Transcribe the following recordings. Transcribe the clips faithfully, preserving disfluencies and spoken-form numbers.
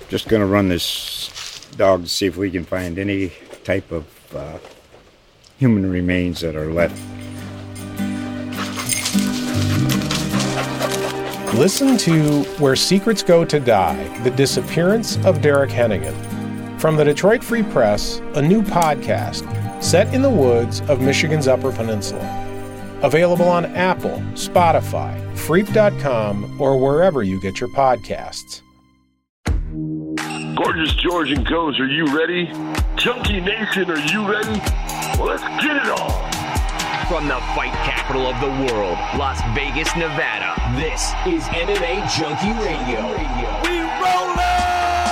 Just going to run this dog to see if we can find any type of uh, human remains that are left. Listen to Where Secrets Go to Die, The Disappearance of Derek Hennigan. From the Detroit Free Press, a new podcast set in the woods of Michigan's Upper Peninsula. Available on Apple, Spotify, Freep dot com, or wherever you get your podcasts. Gorgeous George and Goes, are you ready? Junkie Nation, are you ready? Well, let's get it on. From the fight capital of the world, Las Vegas, Nevada, this is M M A Junkie Radio. We rollin'!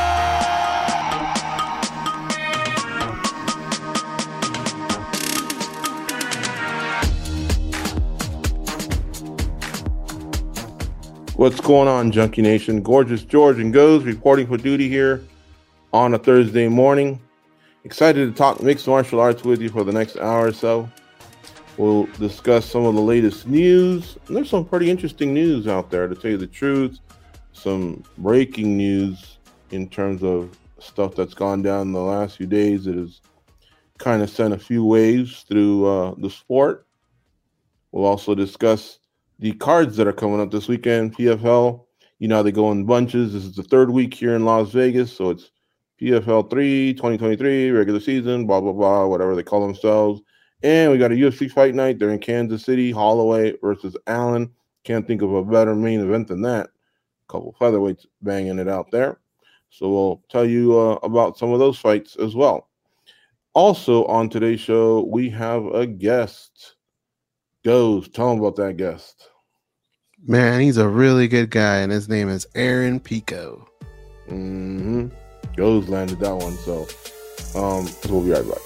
What's going on, Junkie Nation? Gorgeous George and Goes reporting for duty here on a Thursday morning. Excited to talk mixed martial arts with you for the next hour or so. We'll discuss some of the latest news. And there's some pretty interesting news out there, to tell you the truth. Some breaking news in terms of stuff that's gone down in the last few days that has kind of sent a few waves through uh, the sport. We'll also discuss the cards that are coming up this weekend. P F L, you know, they go in bunches. This is the third week here in Las Vegas, so it's P F L three, twenty twenty-three, regular season, blah, blah, blah, whatever they call themselves. And we got a U F C fight night. They're in Kansas City, Holloway versus Allen. Can't think of a better main event than that. A couple featherweights banging it out there. So we'll tell you uh, about some of those fights as well. Also on today's show, we have a guest. Goes, tell him about that guest. Man, he's a really good guy, and his name is Aaron Pico. Mm-hmm. Goes landed that one, so um, we'll be right back.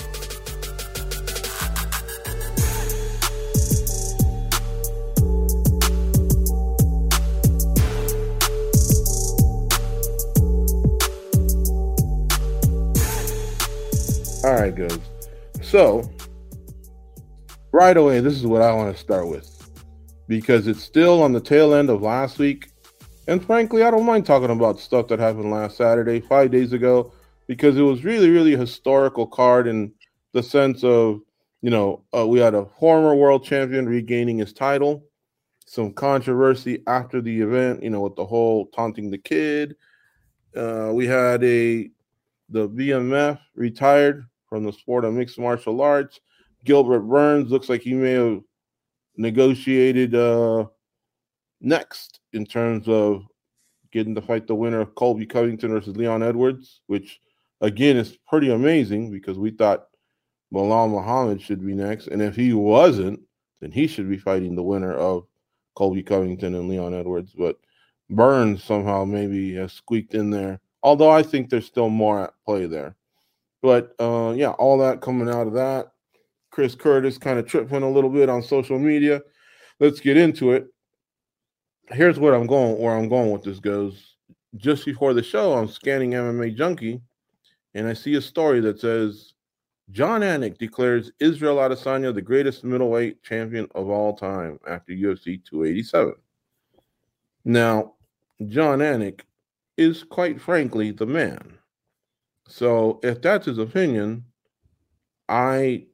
All right, Goes. So, right away, this is what I want to start with, because it's still on the tail end of last week. And frankly, I don't mind talking about stuff that happened last Saturday, five days ago, because it was really, really a historical card in the sense of, you know, uh, we had a former world champion regaining his title, some controversy after the event, you know, with the whole taunting the kid. Uh, we had a the B M F retired from the sport of mixed martial arts. Gilbert Burns looks like he may have negotiated uh, next in terms of getting to fight the winner of Colby Covington versus Leon Edwards, which, again, is pretty amazing because we thought Bilal Muhammad should be next. And if he wasn't, then he should be fighting the winner of Colby Covington and Leon Edwards. But Burns somehow maybe has squeaked in there, although I think there's still more at play there. But, uh, yeah, all that coming out of that. Chris Curtis kind of tripping a little bit on social media. Let's get into it. Here's where I'm going, where I'm going with this goes. Just before the show, I'm scanning M M A Junkie, and I see a story that says, Jon Anik declares Israel Adesanya the greatest middleweight champion of all time after U F C two eighty-seven. Now, Jon Anik is, quite frankly, the man. So if that's his opinion, I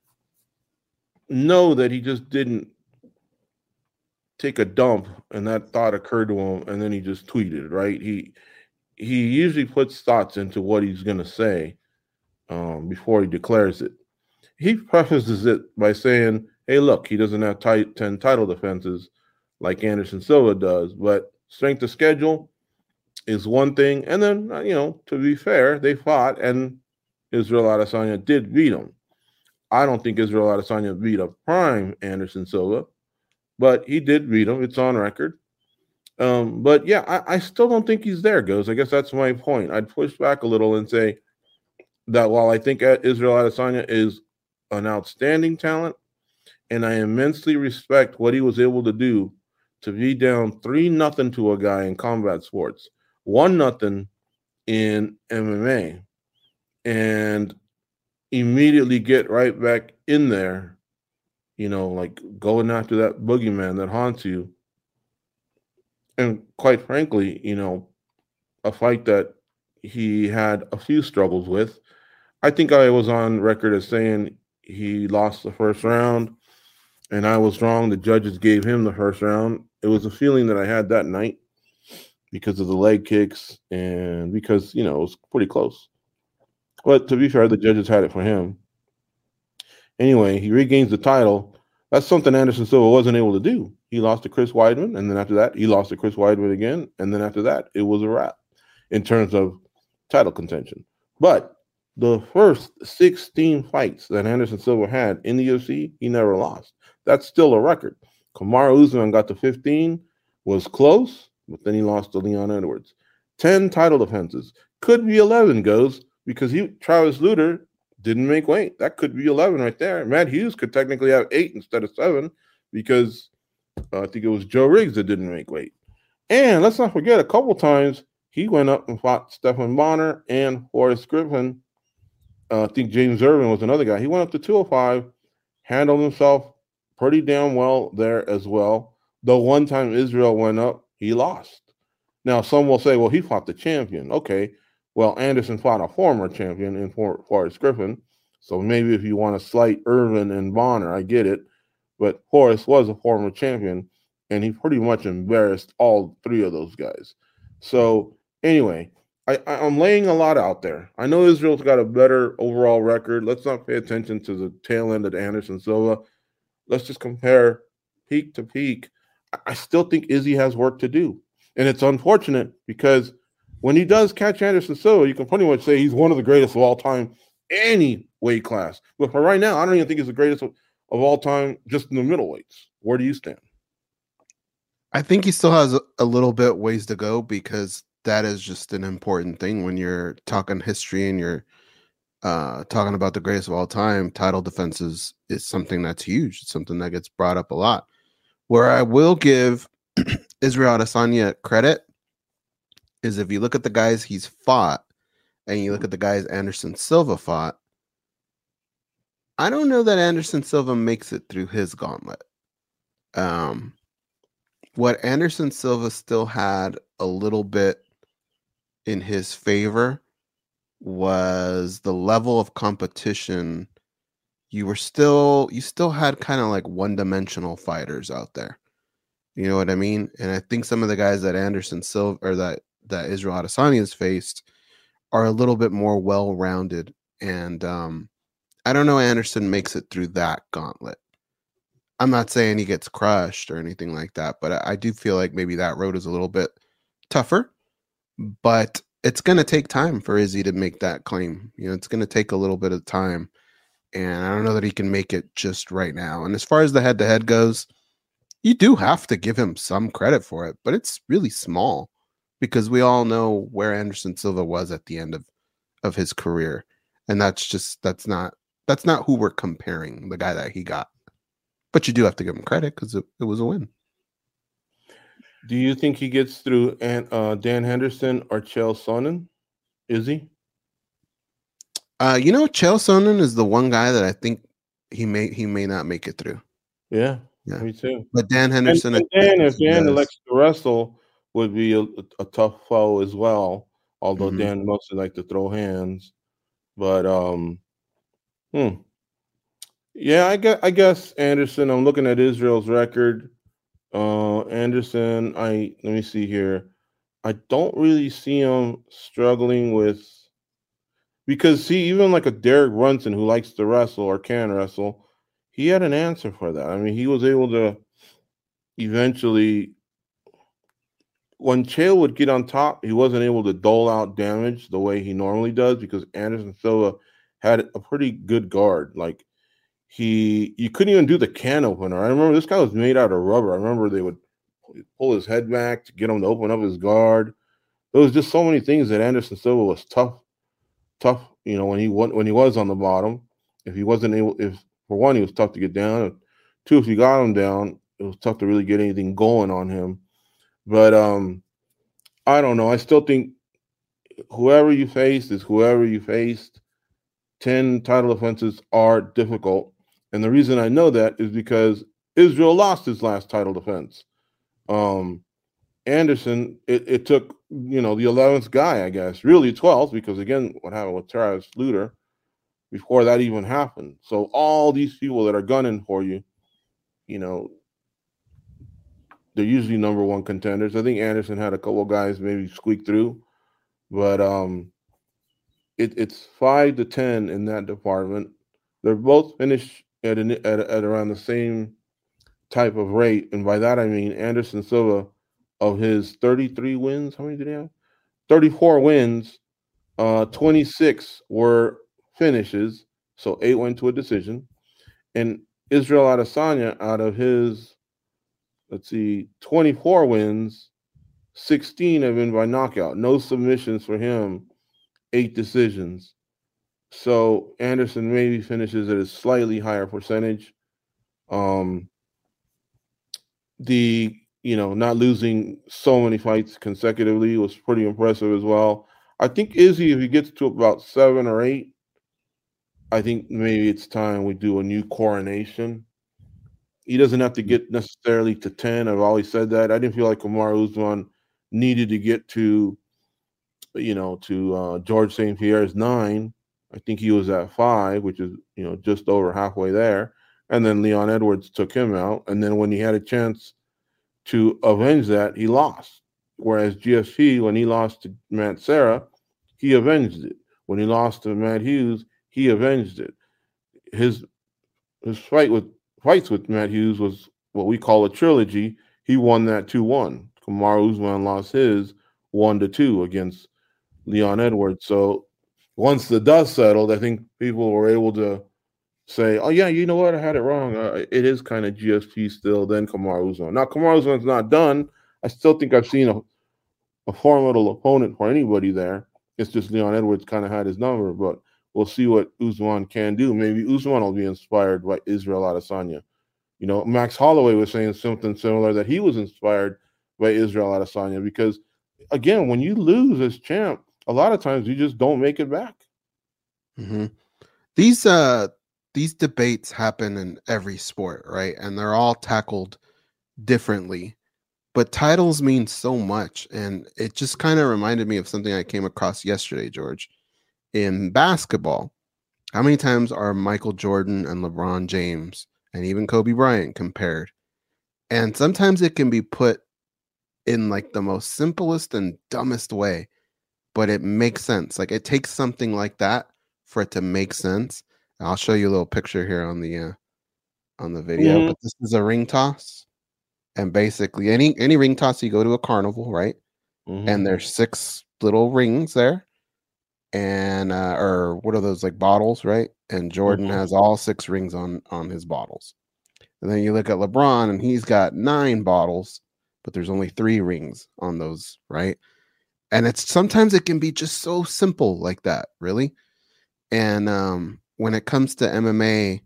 know that he just didn't take a dump and that thought occurred to him and then he just tweeted, right? He he usually puts thoughts into what he's going to say um, before he declares it. He prefaces it by saying, hey, look, he doesn't have t- ten title defenses like Anderson Silva does, but strength of schedule is one thing. And then, you know, to be fair, they fought and Israel Adesanya did beat him. I don't think Israel Adesanya beat a prime Anderson Silva, but he did beat him. It's on record. Um, but, yeah, I, I still don't think he's there, Goes. I guess that's my point. I'd push back a little and say that while I think Israel Adesanya is an outstanding talent and I immensely respect what he was able to do to be down three nothing to a guy in combat sports, one nothing in M M A, and immediately get right back in there, you know, like going after that boogeyman that haunts you. And quite frankly, you know, a fight that he had a few struggles with. I think I was on record as saying he lost the first round, and I was wrong. The judges gave him the first round. It was a feeling that I had that night because of the leg kicks and because, you know, it was pretty close. But to be fair, the judges had it for him. Anyway, he regains the title. That's something Anderson Silva wasn't able to do. He lost to Chris Weidman, and then after that, he lost to Chris Weidman again, and then after that, it was a wrap in terms of title contention. But the first sixteen fights that Anderson Silva had in the U F C, he never lost. That's still a record. Kamaru Usman got to fifteen, was close, but then he lost to Leon Edwards. ten title defenses. Could be eleven, goes, because he Travis Lutter didn't make weight. That could be eleven right there. Matt Hughes could technically have eight instead of seven because uh, I think it was Joe Riggs that didn't make weight. And let's not forget, a couple times he went up and fought Stephan Bonner and Forrest Griffin. Uh, I think James Irvin was another guy. He went up to two oh five, handled himself pretty damn well there as well. The one time Israel went up, he lost. Now, some will say, well, he fought the champion. Okay, well, Anderson fought a former champion in For- Forrest Griffin. So maybe if you want to slight Irvin and Bonner, I get it. But Forrest was a former champion, and he pretty much embarrassed all three of those guys. So anyway, I, I'm laying a lot out there. I know Israel's got a better overall record. Let's not pay attention to the tail end of Anderson Silva. Let's just compare peak to peak. I still think Izzy has work to do. And it's unfortunate because when he does catch Anderson Silva, you can pretty much say he's one of the greatest of all time, any weight class. But for right now, I don't even think he's the greatest of, of all time just in the middleweights. Where do you stand? I think he still has a, a little bit ways to go because that is just an important thing when you're talking history and you're uh, talking about the greatest of all time. Title defenses is something that's huge. It's something that gets brought up a lot. Where I will give Israel Adesanya credit is if you look at the guys he's fought and you look at the guys Anderson Silva fought, I don't know that Anderson Silva makes it through his gauntlet. Um, what Anderson Silva still had a little bit in his favor was the level of competition. You were still, you still had kind of like one-dimensional fighters out there. You know what I mean? And I think some of the guys that Anderson Silva or that that Israel Adesanya has faced are a little bit more well-rounded. And um, I don't know Anderson makes it through that gauntlet. I'm not saying he gets crushed or anything like that, but I, I do feel like maybe that road is a little bit tougher. But it's going to take time for Izzy to make that claim. You know, it's going to take a little bit of time. And I don't know that he can make it just right now. And as far as the head-to-head goes, you do have to give him some credit for it, but it's really small because we all know where Anderson Silva was at the end of, of his career. And that's just, that's not, that's not who we're comparing, the guy that he got. But you do have to give him credit because it, it was a win. Do you think he gets through uh, Dan Henderson or Chael Sonnen? Is he? Uh, you know, Chael Sonnen is the one guy that I think he may he may not make it through. Yeah, yeah. me too. But Dan Henderson, and, and Dan, if Dan elects to wrestle, would be a, a tough foe as well. Although mm-hmm. Dan mostly like to throw hands, but um, hmm, yeah, I guess I guess Anderson. I'm looking at Israel's record. Uh, Anderson, I let me see here. I don't really see him struggling with. Because, see, even like a Derek Brunson who likes to wrestle or can wrestle, he had an answer for that. I mean, he was able to eventually, when Chael would get on top, he wasn't able to dole out damage the way he normally does because Anderson Silva had a pretty good guard. Like, he, you couldn't even do the can opener. I remember this guy was made out of rubber. I remember they would pull his head back to get him to open up his guard. There was just so many things that Anderson Silva was tough. Tough, you know, when he when he was on the bottom. If he wasn't able, if for one, he was tough to get down. And two, if you got him down, it was tough to really get anything going on him. But um, I don't know. I still think whoever you faced is whoever you faced. Ten title defenses are difficult, and the reason I know that is because Israel lost his last title defense. Um, Anderson, it, it took, you know, the eleventh guy, I guess, really twelfth, because again, what happened with Travis Luter before that even happened. So all these people that are gunning for you, you know, they're usually number one contenders. I think Anderson had a couple of guys maybe squeak through, but um, it, it's five to ten in that department. They're both finished at, an, at at around the same type of rate, and by that I mean Anderson Silva, of his thirty-three wins, how many did he have? thirty-four wins, uh, twenty-six were finishes, so eight went to a decision. And Israel Adesanya, out of his, let's see, twenty-four wins, sixteen have been by knockout. No submissions for him, eight decisions. So Anderson maybe finishes at a slightly higher percentage. Um, the you know, not losing so many fights consecutively was pretty impressive as well. I think Izzy, if he gets to about seven or eight, I think maybe it's time we do a new coronation. He doesn't have to get necessarily to ten. I've always said that. I didn't feel like Kamaru Usman needed to get to, you know, to uh, George Saint Pierre's nine. I think he was at five, which is, you know, just over halfway there. And then Leon Edwards took him out. And then when he had a chance to avenge that, he lost. Whereas G S P, when he lost to Matt Serra, he avenged it. When he lost to Matt Hughes, he avenged it. His his fight with fights with Matt Hughes was what we call a trilogy. He won that two one. Kamaru Usman lost his one to two against Leon Edwards. So once the dust settled, I think people were able to say, oh, yeah, you know what? I had it wrong. Uh, it is kind of G S P still, then Kamaru Usman. Now, Kamaru Usman's not done. I still think I've seen a, a formidable opponent for anybody there. It's just Leon Edwards kind of had his number, but we'll see what Usman can do. Maybe Usman will be inspired by Israel Adesanya. You know, Max Holloway was saying something similar, that he was inspired by Israel Adesanya because, again, when you lose as champ, a lot of times you just don't make it back. Mm-hmm. These uh these debates happen in every sport, right? And they're all tackled differently. But titles mean so much. And it just kind of reminded me of something I came across yesterday, George. In basketball, how many times are Michael Jordan and LeBron James and even Kobe Bryant compared? And sometimes it can be put in like the most simplest and dumbest way, but it makes sense. Like it takes something like that for it to make sense. I'll show you a little picture here on the uh, on the video. Mm-hmm. But this is a ring toss, and basically any any ring toss, you go to a carnival, right? Mm-hmm. And there's six little rings there, and uh, or what are those, like bottles, right? And Jordan mm-hmm. has all six rings on on his bottles. And then you look at LeBron, and he's got nine bottles, but there's only three rings on those, right? And it's sometimes it can be just so simple like that, really. And um, when it comes to M M A,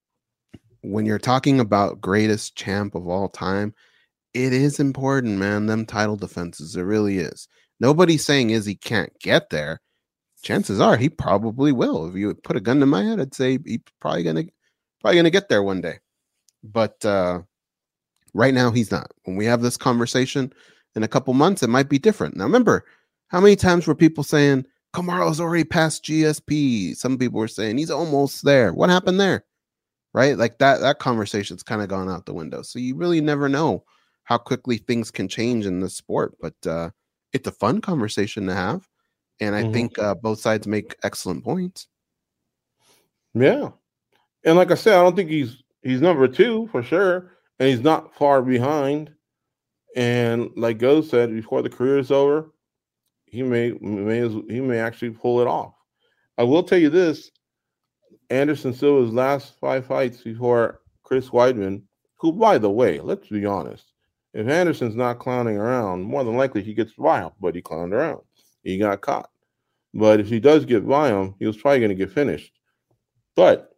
when you're talking about greatest champ of all time, it is important, man. Them title defenses, it really is. Nobody's saying is he can't get there. Chances are he probably will. If you put a gun to my head, I'd say he's probably gonna probably gonna get there one day. But uh, right now he's not. When we have this conversation in a couple months, it might be different. Now remember, how many times were people saying Kamaru's already past G S P? Some people were saying he's almost there. What happened there? Right? Like that, that conversation's kind of gone out the window. So you really never know how quickly things can change in the sport. But uh, it's a fun conversation to have. And I mm-hmm. think uh, both sides make excellent points. Yeah. And like I said, I don't think he's he's number two for sure. And he's not far behind. And like Go said, before the career is over, he may, may he may actually pull it off. I will tell you this. Anderson Silva's last five fights before Chris Weidman, who, by the way, let's be honest, if Anderson's not clowning around, more than likely he gets by him, but he clowned around. He got caught. But if he does get by him, he was probably going to get finished. But,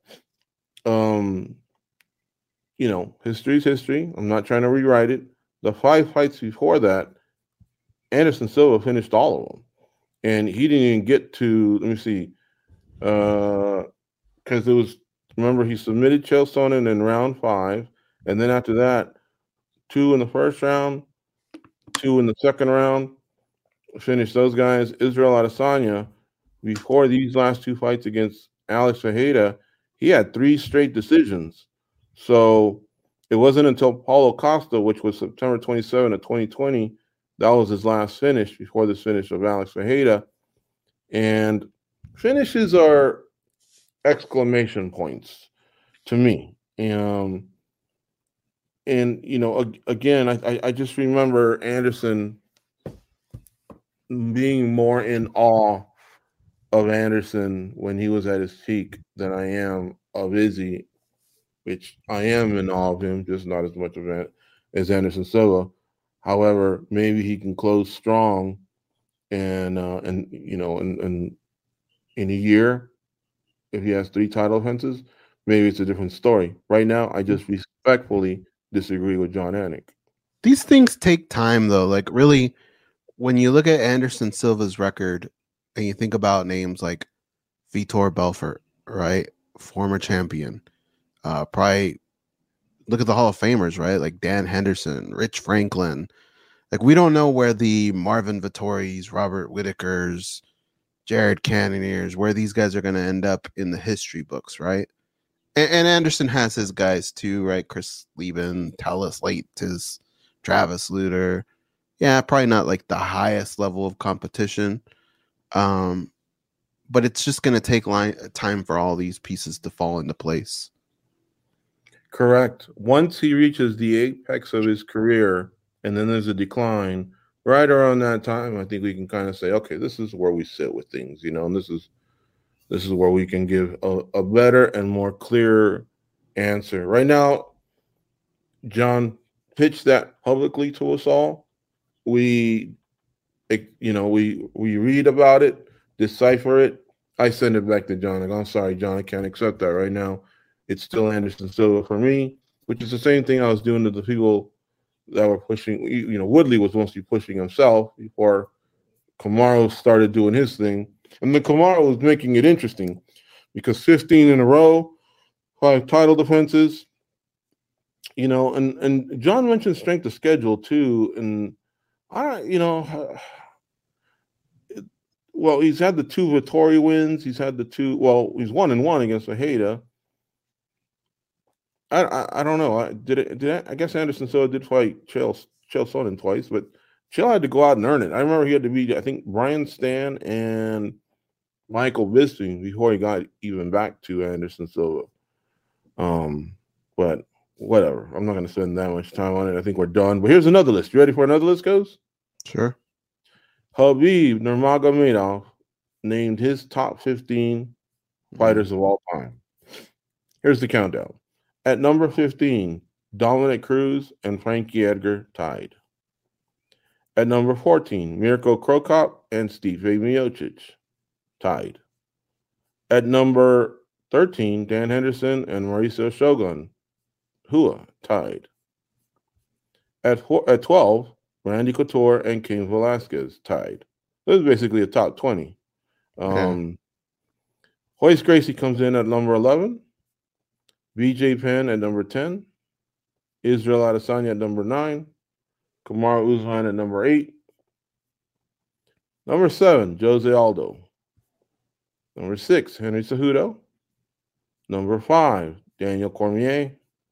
um, you know, history's history. I'm not trying to rewrite it. The five fights before that, Anderson Silva finished all of them. And he didn't even get to, let me see, uh, because it was, remember, he submitted Chael Sonnen in round five. And then after that, two in the first round, two in the second round. Finished those guys. Israel Adesanya, before these last two fights against Alex Fajeda, he had three straight decisions. So it wasn't until Paulo Costa, which was September twenty-seventh of twenty twenty, that was his last finish before this finish of Alex Fajeda. And finishes are exclamation points to me. Um, and, you know, again, I, I just remember Anderson being more in awe of Anderson when he was at his peak than I am of Izzy, which I am in awe of him, just not as much of it as Anderson Silva. However, maybe he can close strong, and uh, and you know, and in, in, in a year, if he has three title defenses, maybe it's a different story. Right now, I just respectfully disagree with Jon Anik. These things take time, though. Like, really, when you look at Anderson Silva's record and you think about names like Vitor Belfort, right? Former champion. Uh, probably look at the Hall of Famers, right? Like Dan Henderson, Rich Franklin. Like, we don't know where the Marvin Vittoris, Robert Whitakers, Jared Cannoniers, where these guys are going to end up in the history books, right? And, and Anderson has his guys too, right? Chris Lieben, Talis Leites, Travis Lutter. Yeah, probably not like the highest level of competition. Um, but it's just going to take line, time for all these pieces to fall into place. Correct. Once he reaches the apex of his career and then there's a decline, right around that time, I think we can kind of say, okay, this is where we sit with things, you know, and this is this is where we can give a, a better and more clear answer. Right now, John pitched that publicly to us all. We, you know, we we read about it, decipher it. I send it back to John. Like, I'm sorry, John, I can't accept that right now. It's still Anderson Silva for me, which is the same thing I was doing to the people that were pushing. You know, Woodley was mostly pushing himself before Kamaru started doing his thing. And then Kamaru was making it interesting because fifteen in a row, five title defenses, you know, and, and John mentioned strength of schedule too. And I, you know, well, he's had the two Vittori wins. He's had the two, well, he's one and one against Fajeda. I, I I don't know. I did it. Did I, I guess Anderson Silva did fight Chael Chael Sonnen twice, but Chael had to go out and earn it. I remember he had to beat, I think, Brian Stan and Michael Bisping before he got even back to Anderson Silva. Um, but whatever. I'm not going to spend that much time on it. I think we're done. But here's another list. You ready for another list, Goes? Sure. Khabib Nurmagomedov named his top fifteen fighters of all time. Here's the countdown. At number fifteen, Dominic Cruz and Frankie Edgar tied. At number fourteen, Mirko Cro Cop and Stipe Miocic tied. At number thirteen, Dan Henderson and Mauricio Shogun Hua tied. At four, at twelve, Randy Couture and Cain Velasquez tied. This is basically a top twenty. Um, yeah. Royce Gracie comes in at number eleven. B J Penn at number ten. Israel Adesanya at number nine. Kamaru Usman at number eight. Number seven, Jose Aldo. Number six, Henry Cejudo. Number five, Daniel Cormier.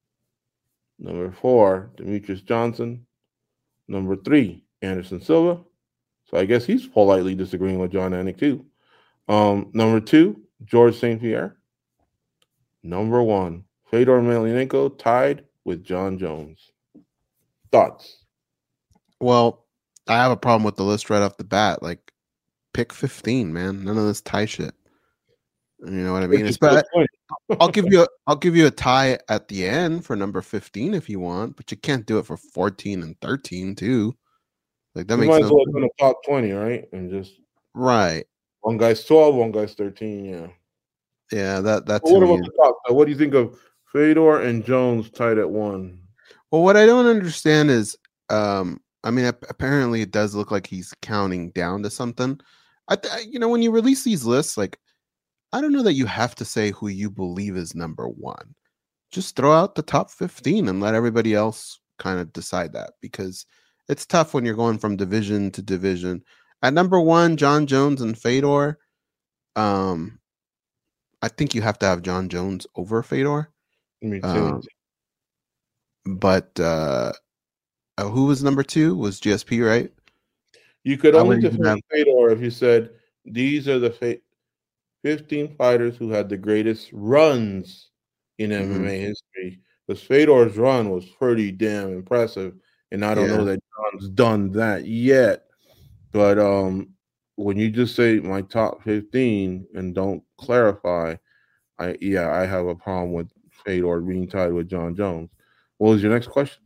Number four, Demetrius Johnson. Number three, Anderson Silva. So I guess he's politely disagreeing with Jon Anik too. Um, number two, George Saint Pierre. Number one, Fedor Emelianenko tied with John Jones. Thoughts? Well, I have a problem with the list right off the bat. Like, pick fifteen, man. None of this tie shit. You know what I mean? It's bad. I'll give you a, I'll give you a tie at the end for number fifteen if you want, but you can't do it for fourteen and thirteen too. Like that you makes might no as well do the top twenty, right? And just right. One guy's twelve, one guy's thirteen. Yeah, yeah. That that's what about the top? What do you think of Fedor and Jones tied at one? Well, what I don't understand is, um, I mean, apparently it does look like he's counting down to something. I, th- you know, when you release these lists, like, I don't know that you have to say who you believe is number one. Just throw out the top fifteen and let everybody else kind of decide that, because it's tough when you're going from division to division. At number one, John Jones and Fedor. Um, I think you have to have John Jones over Fedor. Me too. Um, but uh, uh, who was number two? Was G S P, right? You could I only would even defend have- Fedor if you said these are the fa- fifteen fighters who had the greatest runs in M M A Mhm. history. Because Fedor's run was pretty damn impressive, and I don't Yeah. know that John's done that yet. But um, when you just say my top fifteen and don't clarify, I yeah, I have a problem with Fedor being tied with John Jones. What was your next question?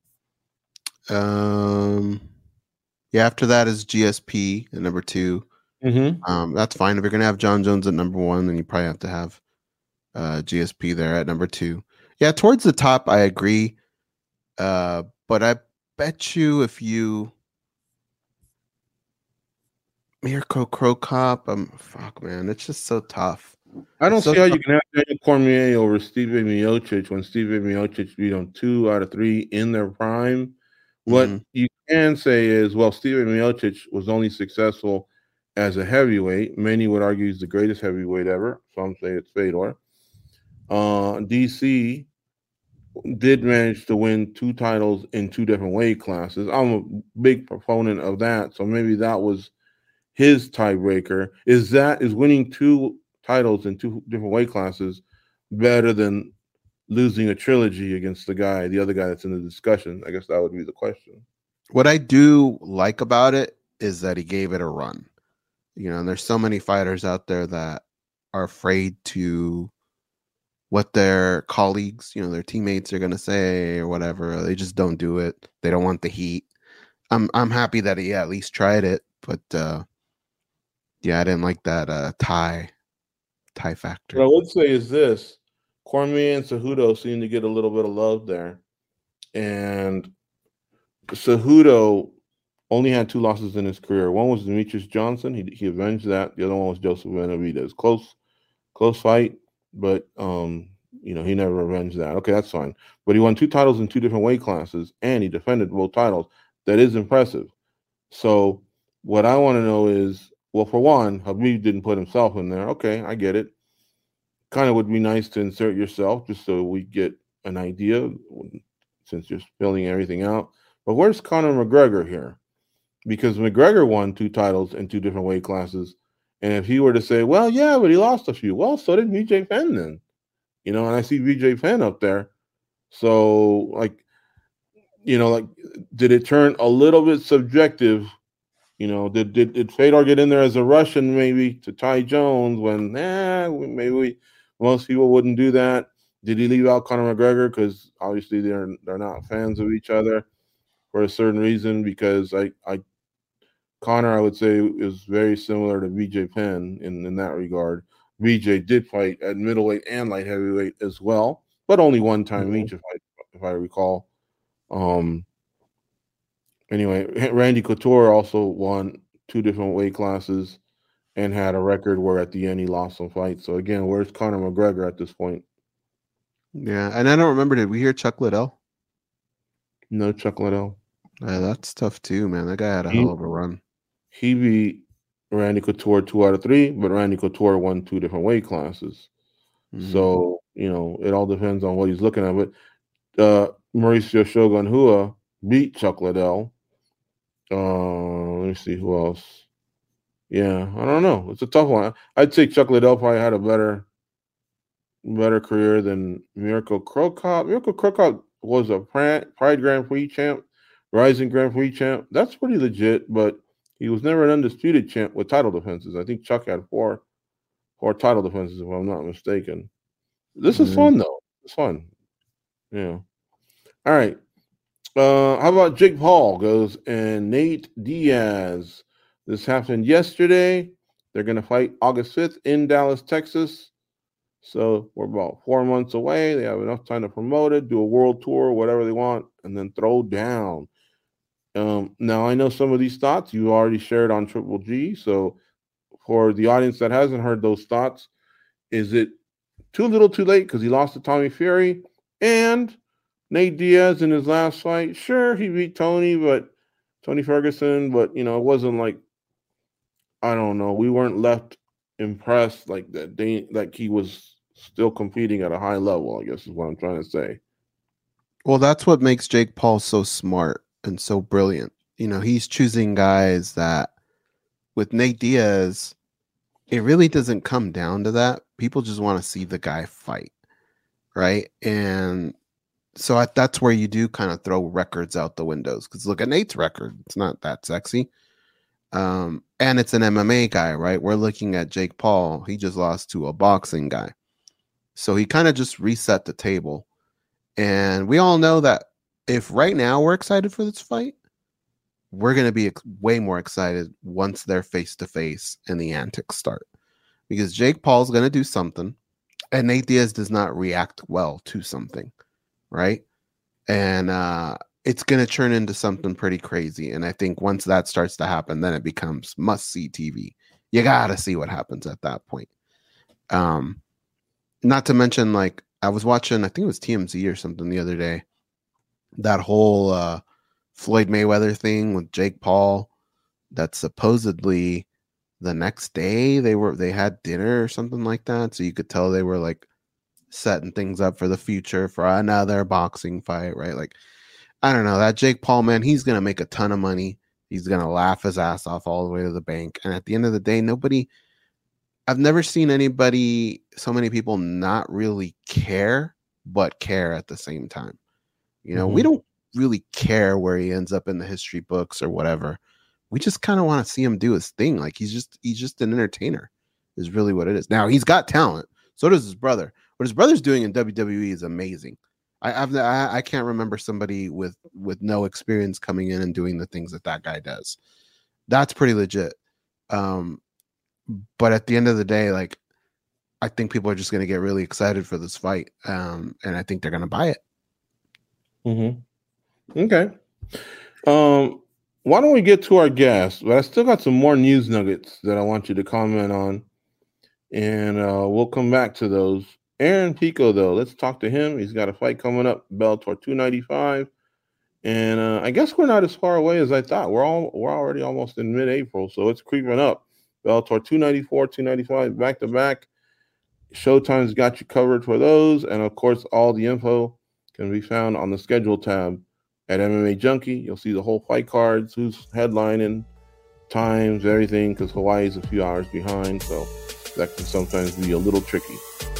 Um, yeah, after that is G S P at number two. Mm-hmm. Um, that's fine. If you're gonna have John Jones at number one, then you probably have to have uh, G S P there at number two. Yeah, towards the top, I agree. Uh, but I bet you if you Mirko Crow Cop, um, fuck man, it's just so tough. I don't It's so see how tough. you can have Daniel Cormier over Steve Miocic when Steve Miocic beat him two out of three in their prime. What Mhm. you can say is, well, Steve Miocic was only successful as a heavyweight. Many would argue he's the greatest heavyweight ever. Some say it's Fedor. Uh, D C did manage to win two titles in two different weight classes. I'm a big proponent of that, so maybe that was his tiebreaker. Is that is winning two titles in two different weight classes better than losing a trilogy against the guy, the other guy that's in the discussion? I guess that would be the question. What I do like about it is that he gave it a run. You know, and there's so many fighters out there that are afraid to what their colleagues, you know, their teammates are gonna say or whatever. They just don't do it. They don't want the heat. I'm I'm happy that he at least tried it, but uh yeah, I didn't like that uh tie tie factor. What I would say is this: Cormier and Cejudo seem to get a little bit of love there, and Cejudo only had two losses in his career. One was Demetrius Johnson. He he avenged that. The other one was Joseph Benavidez. Close, close fight, but um, you know, he never avenged that. Okay, that's fine. But he won two titles in two different weight classes, and he defended both titles. That is impressive. So what I want to know is, well, for one, Habib didn't put himself in there. Okay, I get it. Kind of would be nice to insert yourself just so we get an idea since you're filling everything out. But where's Conor McGregor here? Because McGregor won two titles in two different weight classes. And if he were to say, well, yeah, but he lost a few. Well, so did V J Penn then. You know, and I see V J Penn up there. So, like, you know, like, did it turn a little bit subjective? You know, did did, did Fedor get in there as a Russian maybe to Ty Jones when, eh, maybe we, most people wouldn't do that? Did he leave out Conor McGregor because obviously they're they're not fans of each other for a certain reason? Because I, I Conor, I would say, is very similar to V J Penn in, in that regard. V J did fight at middleweight and light heavyweight as well, but only one time mm-hmm. each, if I if I recall. Um. Anyway, Randy Couture also won two different weight classes and had a record where at the end he lost some fights. So again, where's Conor McGregor at this point? Yeah, and I don't remember. Did we hear Chuck Liddell? No Chuck Liddell. Uh, that's tough too, man. That guy had a he, hell of a run. He beat Randy Couture two out of three, but Randy Couture won two different weight classes. Mm-hmm. So, you know, it all depends on what he's looking at. But uh, Mauricio Shogun Rua beat Chuck Liddell. Uh, let me see who else. Yeah, I don't know. It's a tough one. I'd say Chuck Liddell probably had a better, better career than Mirko Cro Cop. Mirko Cro Cop was a Pride Grand Prix champ, Rising Grand Prix champ. That's pretty legit, but he was never an undisputed champ with title defenses. I think Chuck had four, four title defenses, if I'm not mistaken. This is mm-hmm. fun though. It's fun. Yeah. All right. Uh, how about Jake Paul goes and Nate Diaz? This happened yesterday. They're going to fight August fifth in Dallas, Texas. So we're about four months away. They have enough time to promote it, do a world tour, whatever they want, and then throw down. Um, now, I know some of these thoughts you already shared on Triple G. So for the audience that hasn't heard those thoughts, is it too little too late because he lost to Tommy Fury? And Nate Diaz in his last fight, sure, he beat Tony, but Tony Ferguson, but you know, it wasn't like, I don't know, we weren't left impressed like that. They like he was still competing at a high level, I guess is what I'm trying to say. Well, that's what makes Jake Paul so smart and so brilliant. You know, he's choosing guys that, with Nate Diaz, it really doesn't come down to that. People just want to see the guy fight, right? And so I, that's where you do kind of throw records out the windows. Because look at Nate's record. It's not that sexy. Um, and it's an M M A guy, right? We're looking at Jake Paul. He just lost to a boxing guy. So he kind of just reset the table. And we all know that if right now we're excited for this fight, we're going to be ex- way more excited once they're face-to-face and the antics start. Because Jake Paul's going to do something, and Nate Diaz does not react well to something, right? And uh, it's going to turn into something pretty crazy. And I think once that starts to happen, then it becomes must-see T V. You got to see what happens at that point. Um, not to mention, like, I was watching, I think it was T M Z or something the other day, that whole uh, Floyd Mayweather thing with Jake Paul, that supposedly the next day they were they had dinner or something like that. So you could tell they were like setting things up for the future for another boxing fight, right? Like, I don't know, that Jake Paul, man, he's going to make a ton of money. He's going to laugh his ass off all the way to the bank. And at the end of the day, nobody... I've never seen anybody, so many people not really care, but care at the same time. You know, mm-hmm. we don't really care where he ends up in the history books or whatever. We just kind of want to see him do his thing. Like he's just, he's just an entertainer is really what it is. Now he's got talent. So does his brother. What his brother's doing in W W E is amazing. I I've, I, I can't remember somebody with, with no experience coming in and doing the things that that guy does. That's pretty legit. Um, But at the end of the day, like, I think people are just going to get really excited for this fight. Um, and I think they're going to buy it. Mm-hmm. Okay. Um, why don't we get to our guest? But I still got some more news nuggets that I want you to comment on. And uh, we'll come back to those. Aaron Pico, though, let's talk to him. He's got a fight coming up, Bellator two ninety-five. And uh, I guess we're not as far away as I thought. We're all we're already almost in mid-April, so it's creeping up. Bellator two ninety-four, two ninety-five, back-to-back. Showtime's got you covered for those. And, of course, all the info can be found on the schedule tab at M M A Junkie. You'll see the whole fight cards, who's headlining, times, everything, because Hawaii is a few hours behind, so that can sometimes be a little tricky.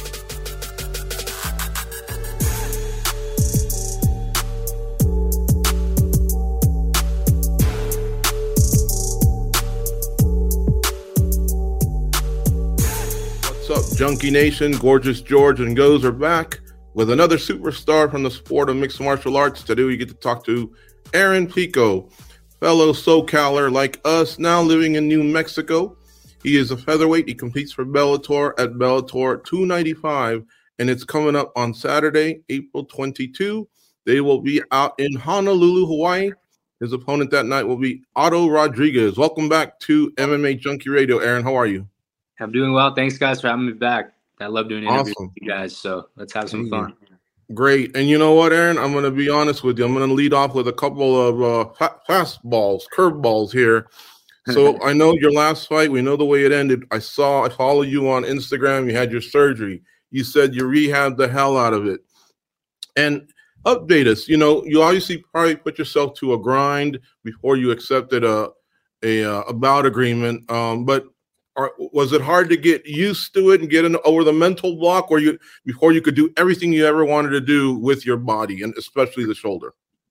What's up, Junkie Nation? Gorgeous George and Goes are back with another superstar from the sport of mixed martial arts. Today we get to talk to Aaron Pico, fellow SoCaler like us, now living in New Mexico. He is a featherweight. He competes for Bellator at Bellator two ninety-five, and it's coming up on Saturday, April twenty-second. They will be out in Honolulu, Hawaii. His opponent that night will be Otto Rodriguez. Welcome back to M M A Junkie Radio, Aaron. How are you? I'm doing well. Thanks, guys, for having me back. I love doing interviews Awesome. with you guys, so let's have some fun. Great. And you know what, Aaron? I'm going to be honest with you. I'm going to lead off with a couple of uh, fa- fastballs, curveballs here. So I know your last fight. We know the way it ended. I saw, I followed you on Instagram. You had your surgery. You said you rehabbed the hell out of it. And update us. You know, you obviously probably put yourself to a grind before you accepted a a, a bout agreement. Um, but Or was it hard to get used to it and get in, over the mental block, or you before you could do everything you ever wanted to do with your body, and especially the shoulder?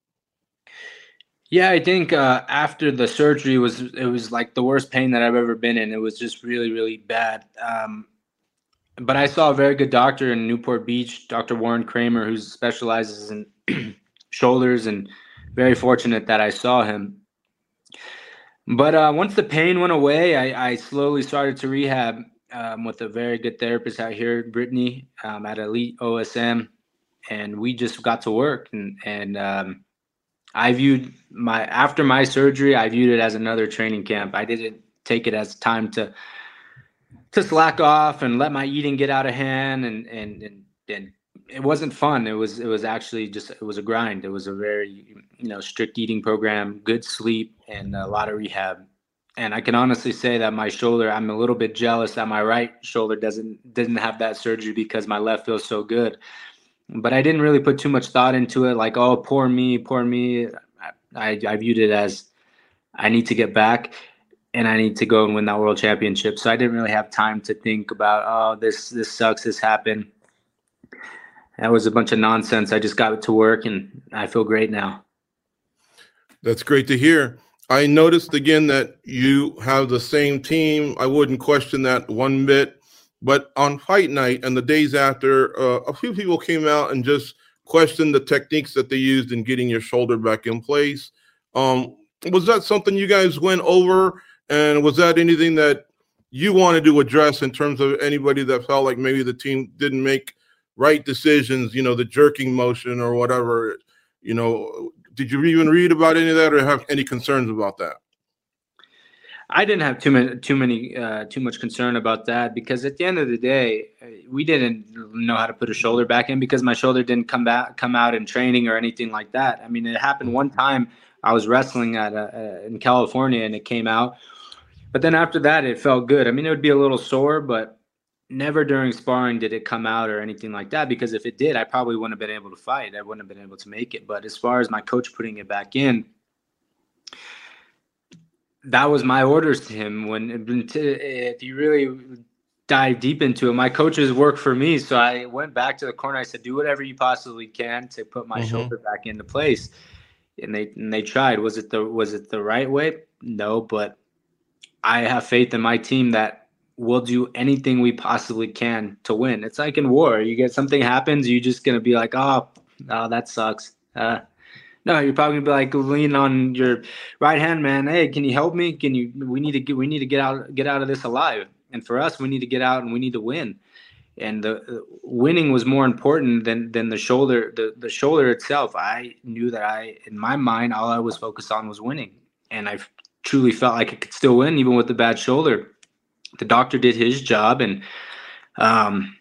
Yeah, I think uh, after the surgery was it was like the worst pain that I've ever been in. It was just really, really bad. Um, but I saw a very good doctor in Newport Beach, Doctor Warren Kramer, who specializes in shoulders, and very fortunate that I saw him. But uh, once the pain went away, I, I slowly started to rehab um, with a very good therapist out here, Brittany, um, at Elite O S M, and we just got to work. And and um, I viewed my after my surgery, I viewed it as another training camp. I didn't take it as time to to slack off and let my eating get out of hand and and and, and it wasn't fun. It was it was actually just it was a grind. It was a very you know strict eating program, good sleep, and a lot of rehab. And I can honestly say that my shoulder, I'm a little bit jealous that my right shoulder doesn't didn't have that surgery because my left feels so good. But I didn't really put too much thought into it. Like, oh, poor me, poor me. I, I viewed it as I need to get back and I need to go and win that world championship. So I didn't really have time to think about, oh, this this sucks, this happened. That was a bunch of nonsense. I just got to work, and I feel great now. That's great to hear. I noticed again that you have the same team. I wouldn't question that one bit. But on fight night and the days after, uh, a few people came out and just questioned the techniques that they used in getting your shoulder back in place. Um, was that something you guys went over? And was that anything that you wanted to address in terms of anybody that felt like maybe the team didn't make right decisions, you know, the jerking motion or whatever, you know, did you even read about any of that or have any concerns about that? I didn't have too many, too many, uh, too much concern about that because at the end of the day, we didn't know how to put a shoulder back in because my shoulder didn't come back, come out in training or anything like that. I mean, it happened one time. I was wrestling at a, in California and it came out, but then after that, it felt good. I mean, it would be a little sore, but never during sparring did it come out or anything like that, because if it did, I probably wouldn't have been able to fight. I wouldn't have been able to make it. But as far as my coach putting it back in, that was my orders to him. When if you really dive deep into it, my coaches work for me. So I went back to the corner. I said, do whatever you possibly can to put my mm-hmm. shoulder back into place. And they and they tried. Was it the was it the right way? No, but I have faith in my team that we'll do anything we possibly can to win. It's like in war. You get something happens, you're just going to be like, oh, oh that sucks. Uh, no, you're probably going to be like, lean on your right hand, man. Hey, can you help me? Can you, we need to get, we need to get out, get out of this alive. And for us, we need to get out and we need to win. And the uh, winning was more important than, than the shoulder, the, the shoulder itself. I knew that I, in my mind, all I was focused on was winning. And I truly felt like I could still win even with the bad shoulder. The doctor did his job, and um,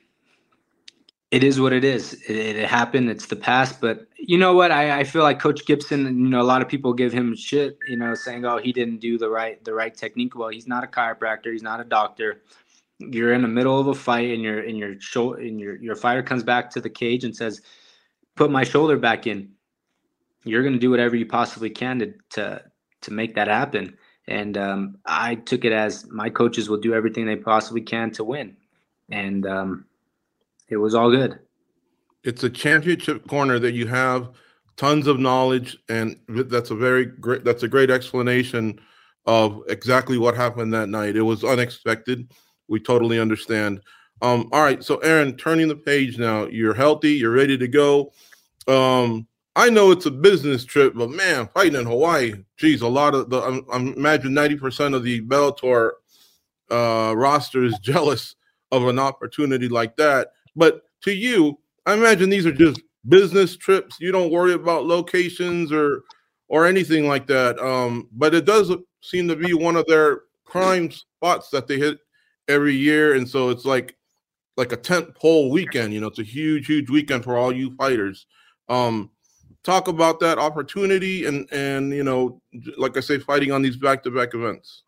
it is what it is. It, it happened. It's the past. But you know what? I, I feel like Coach Gibson, you know, a lot of people give him shit, you know, saying, oh, he didn't do the right the right technique. Well, he's not a chiropractor. He's not a doctor. You're in the middle of a fight, and your and your shoulder and your your fighter comes back to the cage and says, "Put my shoulder back in." You're going to do whatever you possibly can to to to make that happen. And um, I took it as my coaches will do everything they possibly can to win. And um, it was all good. It's a championship corner that you have tons of knowledge. And that's a very great, that's a great explanation of exactly what happened that night. It was unexpected. We totally understand. Um, all right. So Aaron, turning the page now, you're healthy, you're ready to go. Um, I know it's a business trip, but man, fighting in Hawaii, geez, a lot of the, I'm, I imagine ninety percent of the Bellator uh, roster is jealous of an opportunity like that. But to you, I imagine these are just business trips. You don't worry about locations or, or anything like that. Um, but it does seem to be one of their prime spots that they hit every year. And so it's like, like a tent pole weekend, you know, it's a huge, huge weekend for all you fighters. Um, Talk about that opportunity and, and, you know, like I say, fighting on these back-to-back events.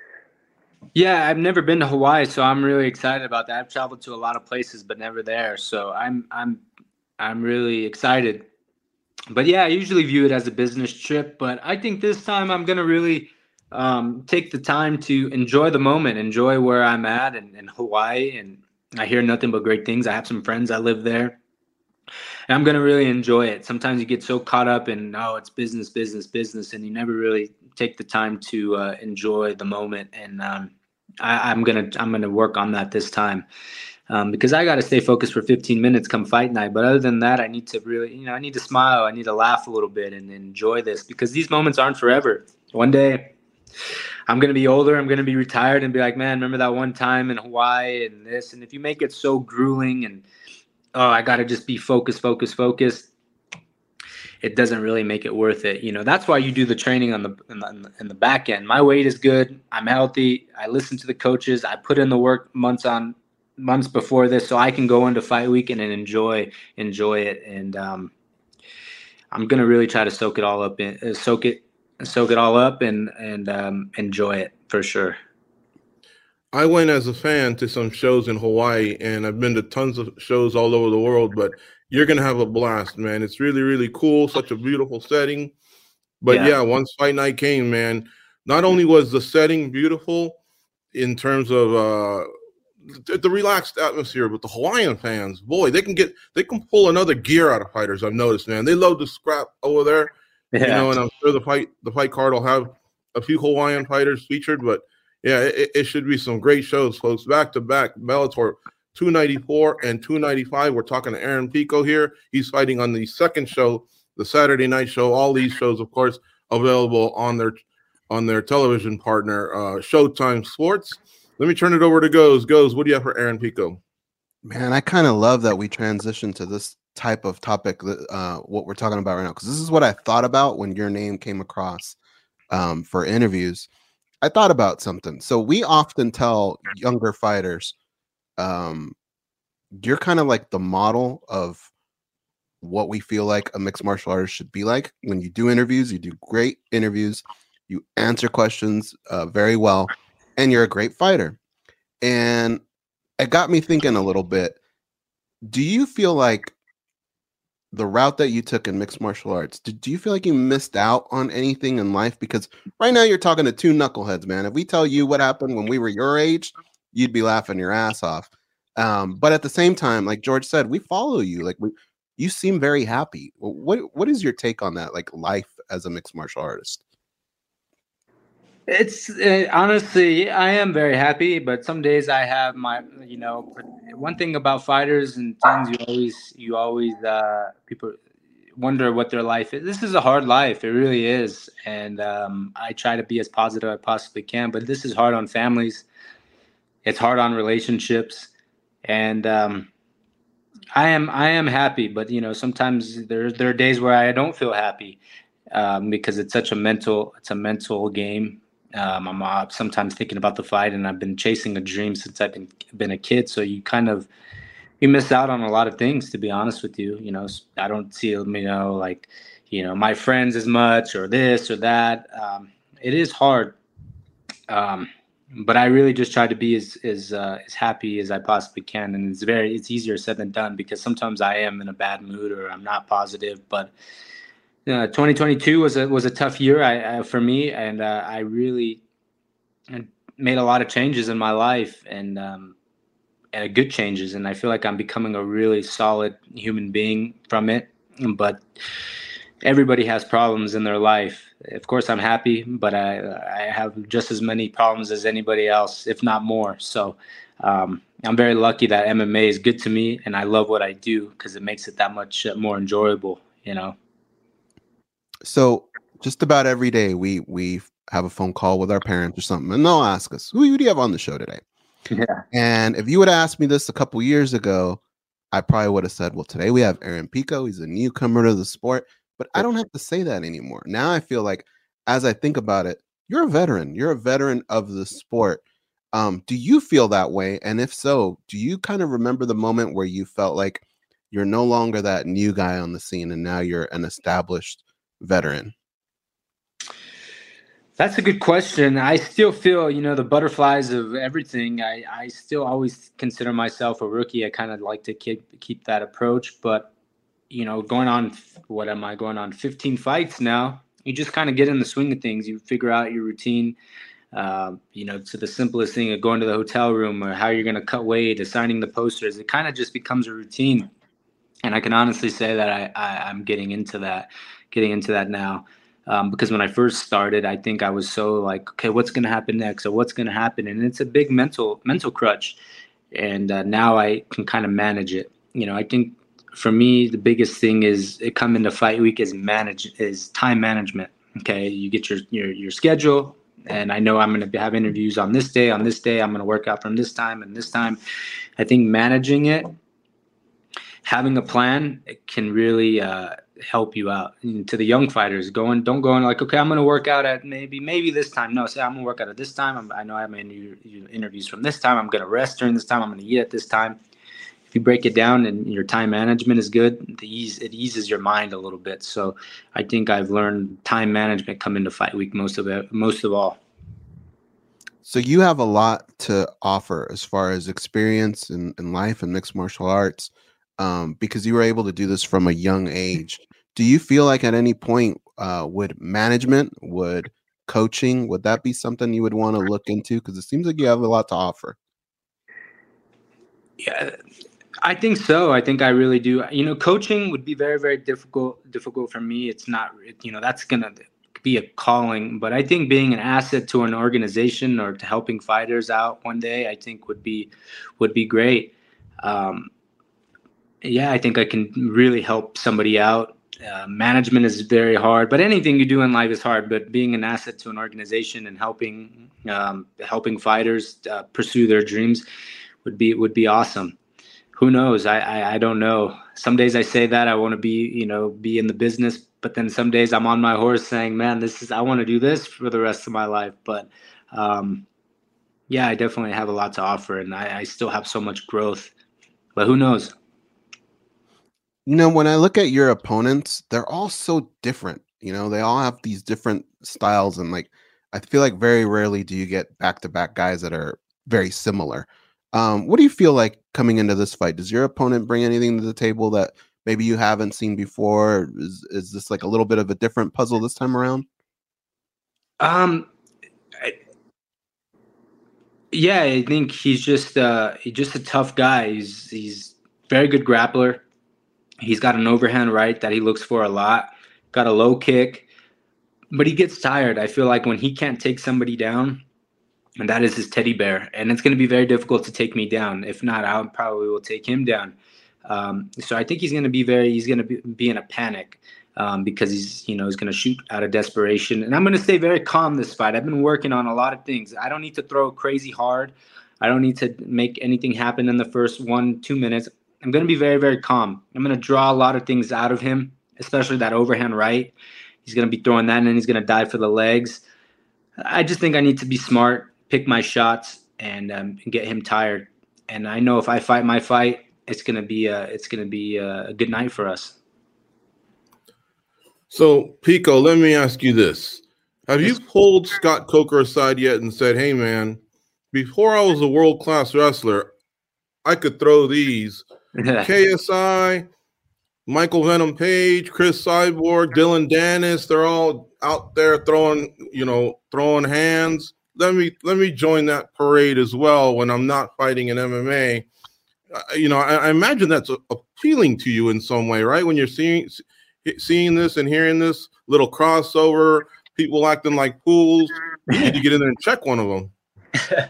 Yeah, I've never been to Hawaii, so I'm really excited about that. I've traveled to a lot of places, but never there. So I'm, I'm, I'm really excited. But yeah, I usually view it as a business trip, but I think this time I'm going to really um, take the time to enjoy the moment, enjoy where I'm at in, in Hawaii. And I hear nothing but great things. I have some friends that live there. And I'm going to really enjoy it. Sometimes you get so caught up in, oh, it's business, business, business, and you never really take the time to uh, enjoy the moment. And um, I, I'm going to I'm gonna work on that this time um, because I got to stay focused for fifteen minutes come fight night. But other than that, I need to really, you know, I need to smile. I need to laugh a little bit and enjoy this because these moments aren't forever. One day I'm going to be older. I'm going to be retired and be like, man, remember that one time in Hawaii and this. And if you make it so grueling and oh, I got to just be focused, focused, focused, it doesn't really make it worth it. You know, that's why you do the training on the in, the in the back end. My weight is good. I'm healthy. I listen to the coaches. I put in the work months on months before this, so I can go into fight weekend and enjoy enjoy it. And um, I'm gonna really try to soak it all up in uh, soak it soak it all up and and um, enjoy it for sure. I went as a fan to some shows in Hawaii, and I've been to tons of shows all over the world, but you're going to have a blast, man. It's really, really cool. Such a beautiful setting. But yeah. yeah, once fight night came, man, not only was the setting beautiful in terms of uh, the, the relaxed atmosphere, but the Hawaiian fans, boy, they can get, they can pull another gear out of fighters. I've noticed, man. They love to scrap over there, yeah. you know, and I'm sure the fight, the fight card will have a few Hawaiian fighters featured, but yeah, it, it should be some great shows, folks. Back to back, Bellator two ninety-four and two ninety-five. We're talking to Aaron Pico here. He's fighting on the second show, the Saturday night show. All these shows, of course, available on their on their television partner, uh, Showtime Sports. Let me turn it over to Goes. Goes, what do you have for Aaron Pico? Man, I kind of love that we transition to this type of topic, uh, what we're talking about right now, because this is what I thought about when your name came across um, for interviews. I thought about something. So we often tell younger fighters, um, you're kind of like the model of what we feel like a mixed martial artist should be like. When you do interviews, you do great interviews, you answer questions uh, very well, and you're a great fighter. And it got me thinking a little bit. Do you feel like the route that you took in mixed martial arts, did, do you feel like you missed out on anything in life? Because right now you're talking to two knuckleheads, man. If we tell you what happened when we were your age, you'd be laughing your ass off. Um, but at the same time, like George said, we follow you. Like we, you seem very happy. What What is your take on that? Like life as a mixed martial artist? It's uh, honestly, I am very happy, but some days I have my, you know, one thing about fighters and things, you always, you always, uh, people wonder what their life is. This is a hard life. It really is. And um, I try to be as positive as I possibly can, but this is hard on families. It's hard on relationships. And um, I am, I am happy, but you know, sometimes there, there are days where I don't feel happy um, because it's such a mental, it's a mental game. Um, I'm uh, sometimes thinking about the fight, and I've been chasing a dream since I've been been a kid. So you kind of you miss out on a lot of things, to be honest with you. You know, I don't see you know like you know my friends as much, or this or that. Um, it is hard, um, but I really just try to be as as uh, as happy as I possibly can, and it's very it's easier said than done because sometimes I am in a bad mood or I'm not positive, but. Uh, twenty twenty-two was a was a tough year I, I, for me, and uh, I really made a lot of changes in my life, and um, and good changes. And I feel like I'm becoming a really solid human being from it. But everybody has problems in their life. Of course, I'm happy, but I I have just as many problems as anybody else, if not more. So um, I'm very lucky that M M A is good to me, and I love what I do because it makes it that much more enjoyable. You know. So just about every day we we have a phone call with our parents or something, and they'll ask us, who do you have on the show today? Yeah. And if you would have asked me this a couple years ago, I probably would have said, well, today we have Aaron Pico. He's a newcomer to the sport. But I don't have to say that anymore. Now I feel like, as I think about it, you're a veteran. You're a veteran of the sport. Um, do you feel that way? And if so, do you kind of remember the moment where you felt like you're no longer that new guy on the scene and now you're an established veteran? That's a good question. I still feel, you know, the butterflies of everything. I, I still always consider myself a rookie. I kind of like to keep keep that approach. But, you know, going on, what am I going on? fifteen fights now. You just kind of get in the swing of things. You figure out your routine, uh, you know, to the simplest thing of going to the hotel room or how you're going to cut weight, assigning the posters. It kind of just becomes a routine. And I can honestly say that I, I, I'm getting into that. getting into that now. Um, because when I first started, I think I was so like, okay, what's going to happen next? Or what's going to happen? And it's a big mental, mental crutch. And uh, now I can kind of manage it. You know, I think for me, the biggest thing is it come into fight week is manage is time management. Okay. You get your, your, your schedule, and I know I'm going to have interviews on this day, on this day, I'm going to work out from this time and this time. I think managing it, having a plan, it can really, uh, help you out. And to the young fighters, going don't go in like, okay, I'm going to work out at maybe maybe this time. No, say I'm going to work out at this time. I'm, I know I have my inter- interviews from this time. I'm going to rest during this time. I'm going to eat at this time. If you break it down and your time management is good, the ease it eases your mind a little bit. So I think I've learned time management coming to fight week most of it, most of all. So you have a lot to offer as far as experience in, in life and mixed martial arts, um, because you were able to do this from a young age. Do you feel like at any point uh, would management, would coaching, would that be something you would want to look into? Because it seems like you have a lot to offer. Yeah, I think so. I think I really do. You know, coaching would be very, very difficult, difficult for me. It's not, you know, that's going to be a calling, but I think being an asset to an organization or to helping fighters out one day, I think would be, would be great. Um, yeah, I think I can really help somebody out. Uh, management is very hard, but anything you do in life is hard, but being an asset to an organization and helping, um, helping fighters uh, pursue their dreams would be, would be awesome. Who knows? I, I, I don't know. Some days I say that I want to be, you know, be in the business, but then some days I'm on my horse saying, man, this is, I want to do this for the rest of my life. But um, yeah, I definitely have a lot to offer and I, I still have so much growth, but who knows? You know, when I look at your opponents, they're all so different. You know, they all have these different styles. And like, I feel like very rarely do you get back-to-back guys that are very similar. Um, what do you feel like coming into this fight? Does your opponent bring anything to the table that maybe you haven't seen before? Is is this like a little bit of a different puzzle this time around? Um, I, yeah, I think he's just uh, he's just a tough guy. He's he's very good grappler. He's got an overhand right that he looks for a lot. Got a low kick, but he gets tired. I feel like when he can't take somebody down. And that is his teddy bear. And it's going to be very difficult to take me down. If not, I probably will take him down. Um, so I think he's going to be very, he's going to be, be in a panic um, because he's, you know, he's going to shoot out of desperation. And I'm going to stay very calm this fight. I've been working on a lot of things. I don't need to throw crazy hard. I don't need to make anything happen in the first one, two minutes. I'm going to be very, very calm. I'm going to draw a lot of things out of him, especially that overhand right. He's going to be throwing that and then he's going to dive for the legs. I just think I need to be smart, pick my shots, and um, get him tired. And I know if I fight my fight, it's gonna be a, it's gonna be a good night for us. So, Pico, let me ask you this: have you pulled Scott Coker aside yet and said, "Hey, man, before I was a world class wrestler, I could throw these K S I, Michael Venom Page, Chris Cyborg, Dylan Dennis, they're all out there throwing, you know, throwing hands. Let me let me join that parade as well when I'm not fighting in M M A." Uh, you know, I, I imagine that's a, appealing to you in some way, right? When you're seeing seeing this and hearing this little crossover, people acting like fools, you need to get in there and check one of them.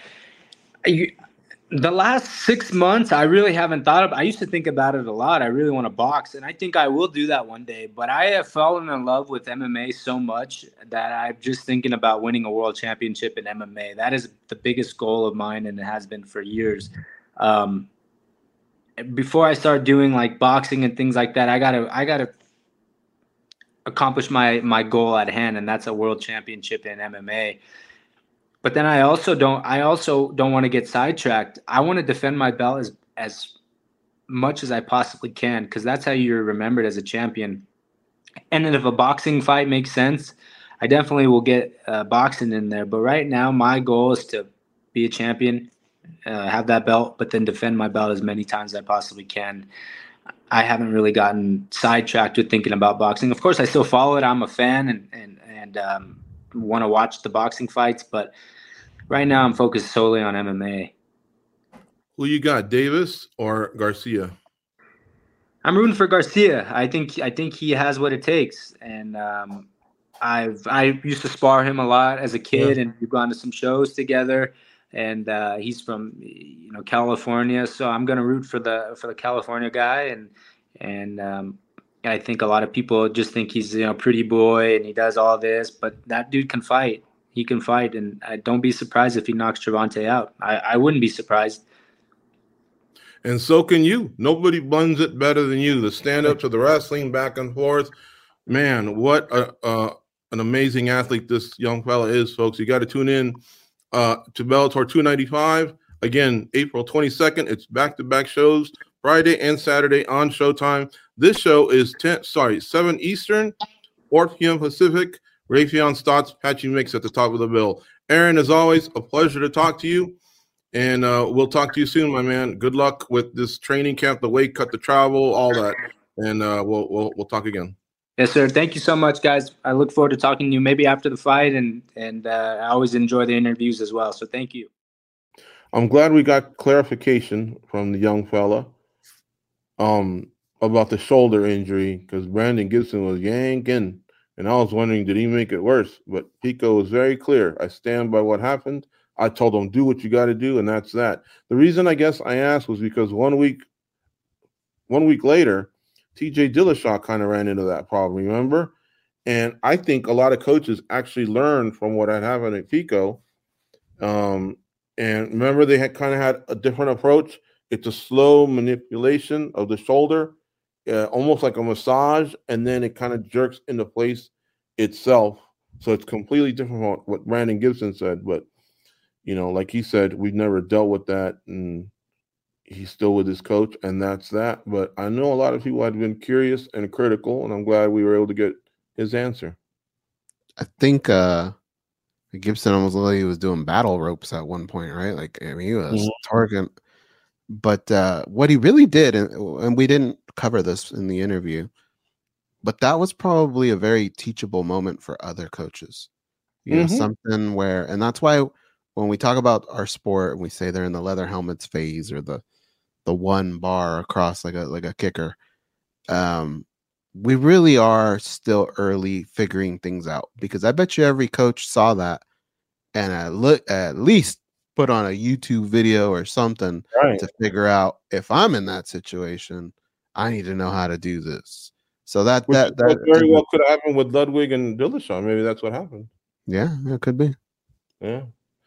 you, the last six months, I really haven't thought of. I used to think about it a lot. I really want to box, and I think I will do that one day. But I have fallen in love with M M A so much that I'm just thinking about winning a world championship in M M A. That is the biggest goal of mine, and it has been for years. Um, before I start doing like boxing and things like that, I gotta, I gotta accomplish my my goal at hand, and that's a world championship in M M A. But then I also don't I also don't want to get sidetracked. I want to defend my belt as as much as I possibly can, because that's how you're remembered as a champion. And then if a boxing fight makes sense, I definitely will get uh, boxing in there. But right now, my goal is to be a champion, uh, have that belt, but then defend my belt as many times as I possibly can. I haven't really gotten sidetracked with thinking about boxing. Of course, I still follow it. I'm a fan and and and um, want to watch the boxing fights, but right now I'm focused solely on M M A. Who you got, Davis or Garcia? I'm rooting for Garcia. I think I think he has what it takes, and um, I've I used to spar him a lot as a kid, yeah. And we've gone to some shows together. And uh, he's from you know California, so I'm gonna root for the for the California guy, and and um, I think a lot of people just think he's you know pretty boy and he does all this, but that dude can fight. He can fight, and I don't be surprised if he knocks Gervonta out. I, I wouldn't be surprised. And so can you. Nobody blends it better than you. The stand up to the wrestling, back and forth. Man, what a, uh, an amazing athlete this young fella is, folks. You got to tune in uh, to Bellator two ninety-five. Again, April twenty-second. It's back-to-back shows, Friday and Saturday on Showtime. This show is ten, sorry, seven Eastern, four p.m. Pacific. Raytheon Stotts, Patchy Mix at the top of the bill. Aaron, as always, a pleasure to talk to you. And uh, we'll talk to you soon, my man. Good luck with this training camp, the weight cut, the travel, all that. And uh, we'll, we'll we'll talk again. Yes, sir. Thank you so much, guys. I look forward to talking to you maybe after the fight, and and uh, I always enjoy the interviews as well. So thank you. I'm glad we got clarification from the young fella um, about the shoulder injury, because Brandon Gibson was yanking, and I was wondering, did he make it worse? But Pico was very clear. I stand by what happened. I told him, do what you got to do, and that's that. The reason I guess I asked was because one week, one week later, T J Dillashaw kind of ran into that problem, remember? And I think a lot of coaches actually learned from what had happened at Pico. Um, and remember, they had kind of had a different approach. It's a slow manipulation of the shoulder, uh, almost like a massage, and then it kind of jerks into place itself. So it's completely different from what Brandon Gibson said, but you know, like he said, we've never dealt with that, and he's still with his coach, and that's that. But I know a lot of people had been curious and critical, and I'm glad we were able to get his answer. I think uh, Gibson almost looked like he was doing battle ropes at one point, right? Like, I mean, he was mm-hmm. targeting. But uh, what he really did, and, and we didn't cover this in the interview, but that was probably a very teachable moment for other coaches. You mm-hmm. know, something where, and that's why when we talk about our sport, we say they're in the leather helmets phase, or the the one bar across like a like a kicker. Um, we really are still early figuring things out, because I bet you every coach saw that and at, look, at least put on a YouTube video or something right. to figure out, if I'm in that situation, I need to know how to do this. So that Which, that that very well could have happened with Ludwig and Dillashaw. Maybe that's what happened. Yeah, it could be. Yeah.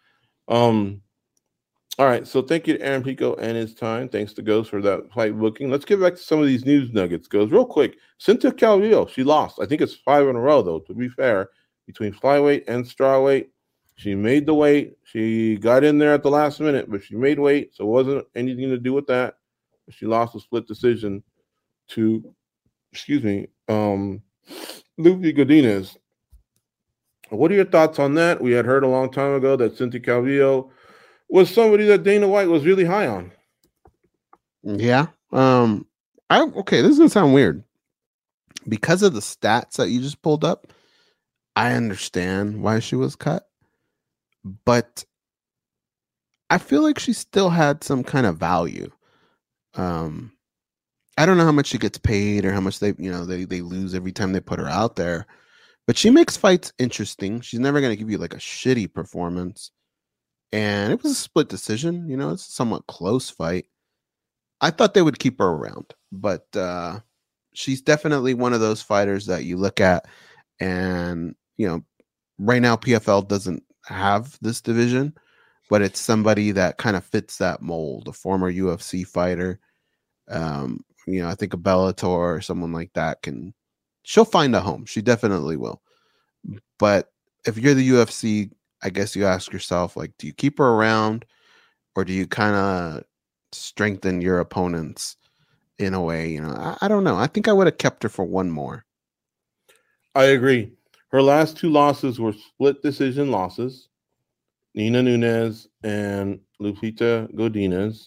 Um. All right. So thank you to Aaron Pico and his time. Thanks to Ghost for that fight booking. Let's get back to some of these news nuggets. Goes real quick. Cynthia Calvillo, she lost. I think it's five in a row, though, to be fair, between flyweight and strawweight. She made the weight. She got in there at the last minute, but she made weight, so it wasn't anything to do with that. She lost a split decision to, excuse me, um, Lupi Godinez. What are your thoughts on that? We had heard a long time ago that Cynthia Calvillo was somebody that Dana White was really high on. Yeah. Um. I okay. This is gonna sound weird. Because of the stats that you just pulled up, I understand why she was cut, but I feel like she still had some kind of value. Um, I don't know how much she gets paid or how much they, you know, they they lose every time they put her out there. But she makes fights interesting. She's never going to give you like a shitty performance. And it was a split decision. You know, it's a somewhat close fight. I thought they would keep her around. But uh, she's definitely one of those fighters that you look at. And, you know, right now P F L doesn't have this division. But it's somebody that kind of fits that mold. A former U F C fighter. Um, you know, I think a Bellator or someone like that can... She'll find a home. She definitely will. But if you're the U F C, I guess you ask yourself, like, do you keep her around or do you kind of strengthen your opponents in a way? You know, I, I don't know. I think I would have kept her for one more. I agree. Her last two losses were split decision losses. Nina Nunes and Lupita Godinez.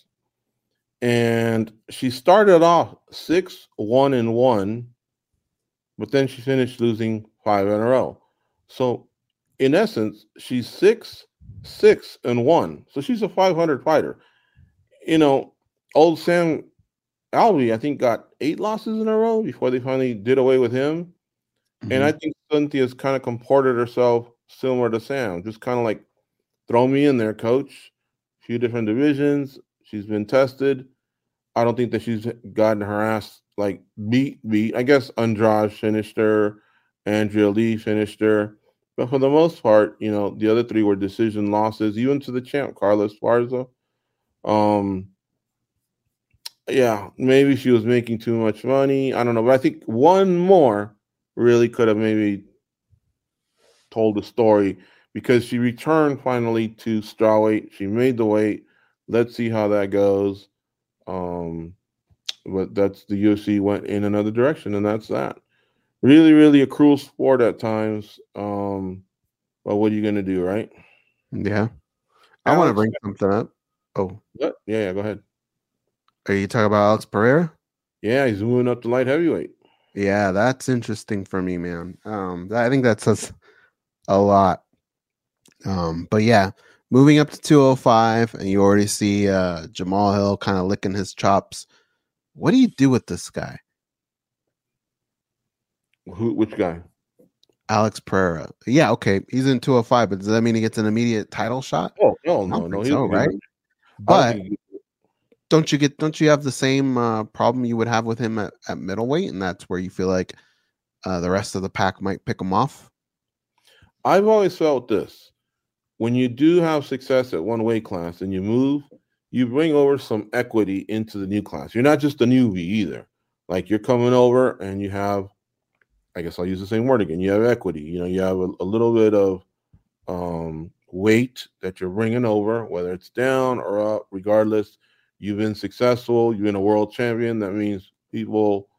And she started off six, one, and one. But then she finished losing five in a row. So, in essence, she's six, six, and one. So she's a five hundred fighter. You know, old Sam Alvey, I think, got eight losses in a row before they finally did away with him. Mm-hmm. And I think Cynthia's kind of comported herself similar to Sam. Just kind of like, throw me in there, coach. A few different divisions. She's been tested. I don't think that she's gotten her ass like beat, beat. I guess Andrade finished her, Andrea Lee finished her. But for the most part, you know, the other three were decision losses, even to the champ, Carla Esparza. Um, yeah, maybe she was making too much money. I don't know, but I think one more really could have maybe told the story because she returned finally to strawweight. She made the weight. Let's see how that goes. Um, but that's the U F C went in another direction, and that's that. Really, really a cruel sport at times. Um, but what are you gonna do, right? Yeah. I want to bring something up. Oh, what? Yeah, yeah, go ahead. Are you talking about Alex Pereira? Yeah, he's moving up to light heavyweight. Yeah, that's interesting for me, man. Um, I think that says a lot. Um, but yeah, moving up to two oh five, and you already see uh, Jamal Hill kind of licking his chops. What do you do with this guy? Who? Which guy? Alex Pereira. Yeah, okay, he's in two oh five, but does that mean he gets an immediate title shot? Oh no, no, no, so, right? But don't you get? Don't you have the same uh, problem you would have with him at, at middleweight, and that's where you feel like uh, the rest of the pack might pick him off? I've always felt this. When you do have success at one weight class and you move, you bring over some equity into the new class. You're not just a newbie either. Like you're coming over and you have, I guess I'll use the same word again. You have equity. You know, you have a, a little bit of um, weight that you're bringing over, whether it's down or up, regardless. You've been successful. You've been a world champion. That means people,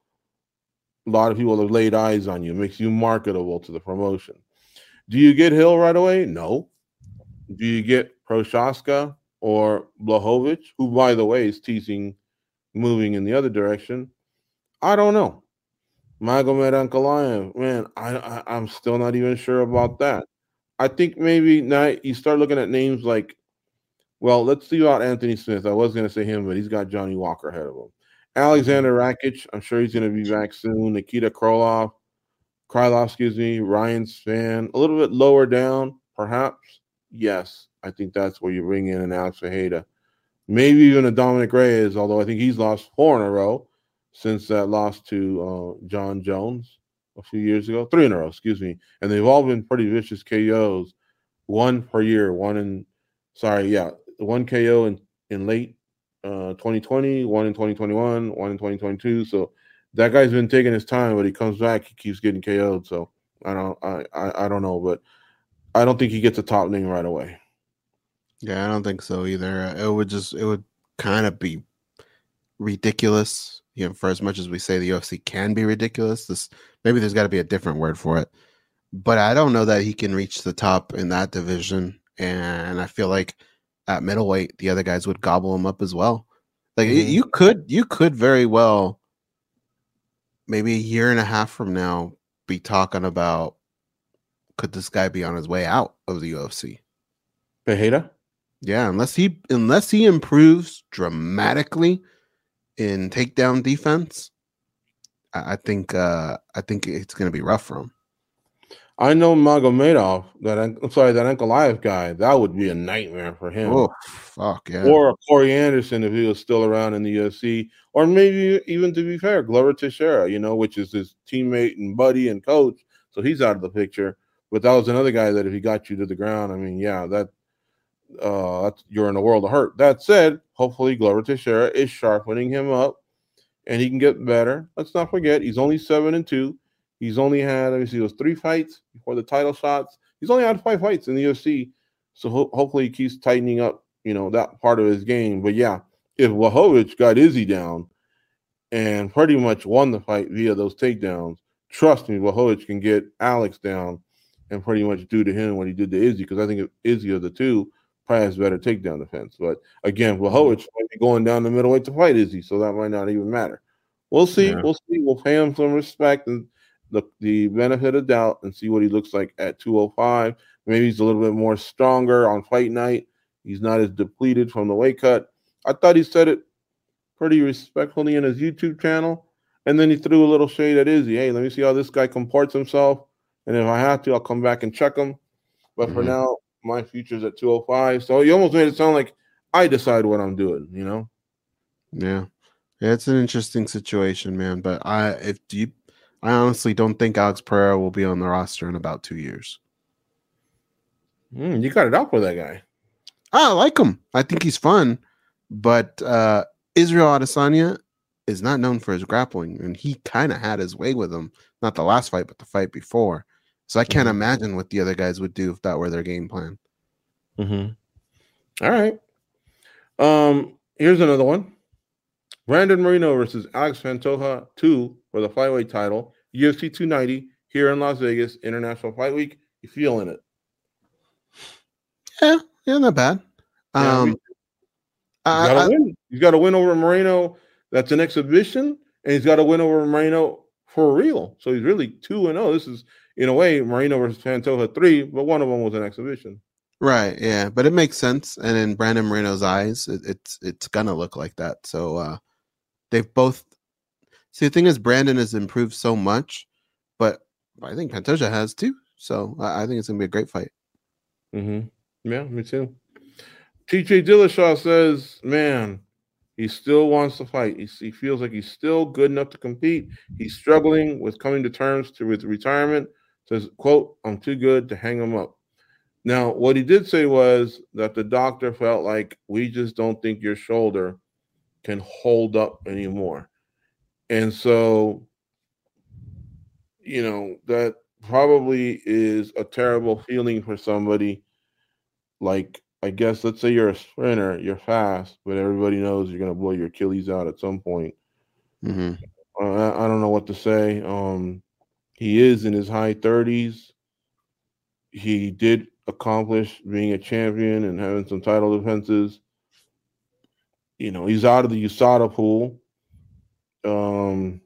a lot of people have laid eyes on you. It makes you marketable to the promotion. Do you get Hill right away? No. Do you get Prochaska or Blachowicz, who, by the way, is teasing moving in the other direction? I don't know. Magomed Ankalaev, man, I, I, I'm still not even sure about that. I think maybe now you start looking at names like, well, let's see about Anthony Smith. I was going to say him, but he's got Johnny Walker ahead of him. Alexander Rakic, I'm sure he's going to be back soon. Nikita Krylov, Krylov, excuse me, Ryan Spann, a little bit lower down, perhaps. Yes, I think that's where you bring in an Alex Fajeda. Maybe even a Dominic Reyes, although I think he's lost four in a row since that loss to uh, John Jones a few years ago. Three in a row, excuse me. And they've all been pretty vicious K Os, one per year. One in, sorry, yeah, one K O in, in late uh, twenty twenty, one in twenty twenty-one, one in twenty twenty-two. So that guy's been taking his time, but he comes back, he keeps getting K O'd. So I don't, I, I, I don't know, but I don't think he gets a top name right away. Yeah, I don't think so either. It would just, it would kind of be ridiculous. You know, for as much as we say the U F C can be ridiculous, this maybe there's got to be a different word for it. But I don't know that he can reach the top in that division. And I feel like at middleweight, the other guys would gobble him up as well. Like mm-hmm. you could, you could very well, maybe a year and a half from now, be talking about, could this guy be on his way out of the U F C? Fajeda? Yeah, unless he unless he improves dramatically in takedown defense, I, I think uh, I think it's going to be rough for him. I know Magomedov, that I'm sorry, that Ankalaev guy, that would be a nightmare for him. Oh, fuck yeah! Or Corey Anderson if he was still around in the U F C, or maybe even to be fair, Glover Teixeira, you know, which is his teammate and buddy and coach, so he's out of the picture. But that was another guy that if he got you to the ground, I mean, yeah, that uh, that's, you're in a world of hurt. That said, hopefully Glover Teixeira is sharpening him up, and he can get better. Let's not forget, he's only seven and two. He's only had, let me see, it was three fights before the title shots. He's only had five fights in the U F C, so ho- hopefully he keeps tightening up, you know, that part of his game. But yeah, if Blachowicz got Izzy down and pretty much won the fight via those takedowns, trust me, Blachowicz can get Alex down and pretty much do to him what he did to Izzy, because I think Izzy of the two probably has better takedown defense. But again, Blachowicz might be going down the middleweight to fight Izzy, so that might not even matter. We'll see. Yeah. We'll see. We'll pay him some respect and the, the benefit of doubt and see what he looks like at two oh five. Maybe he's a little bit more stronger on fight night. He's not as depleted from the weight cut. I thought he said it pretty respectfully in his YouTube channel, and then he threw a little shade at Izzy. Hey, let me see how this guy comports himself. And if I have to, I'll come back and check him. But mm-hmm. for now, my future's at two oh five. So you almost made it sound like I decide what I'm doing, you know? Yeah. Yeah, it's an interesting situation, man. But I if you I honestly don't think Alex Pereira will be on the roster in about two years. Mm, you got it out for that guy. I like him. I think he's fun. But uh, Israel Adesanya is not known for his grappling, and he kind of had his way with him. Not the last fight, but the fight before. So I can't Mm-hmm. imagine what the other guys would do if that were their game plan. Mm-hmm. All right. Um, here's another one. Brandon Moreno versus Alex Pantoja two for the flyweight title, U F C two ninety here in Las Vegas, International Fight Week. You feeling it? Yeah, yeah, not bad. Yeah, Um, he's I, got to I, win. He's got to win over Moreno. That's an exhibition, and he's got to win over Moreno for real. So he's really two and zero. This is, in a way, Moreno versus Pantoja three, but one of them was an exhibition. right, yeah, but it makes sense. And in Brandon Moreno's eyes, it, it's it's gonna look like that. So uh, they've both. See, the thing is, Brandon has improved so much, but I think Pantoja has too. So I, I think it's gonna be a great fight. Mm-hmm. Yeah, me too. T J Dillashaw says, man, he still wants to fight. He, he feels like he's still good enough to compete. He's struggling with coming to terms to with retirement. Says, quote, I'm too good to hang him up. Now, what he did say was that the doctor felt like we just don't think your shoulder can hold up anymore. And so, you know, that probably is a terrible feeling for somebody. Like, I guess, let's say you're a sprinter, you're fast, but everybody knows you're going to blow your Achilles out at some point. Mm-hmm. Uh, I, I don't know what to say. Um, he is in his high thirties. He did accomplish being a champion and having some title defenses. You know, he's out of the U S A D A pool. Um,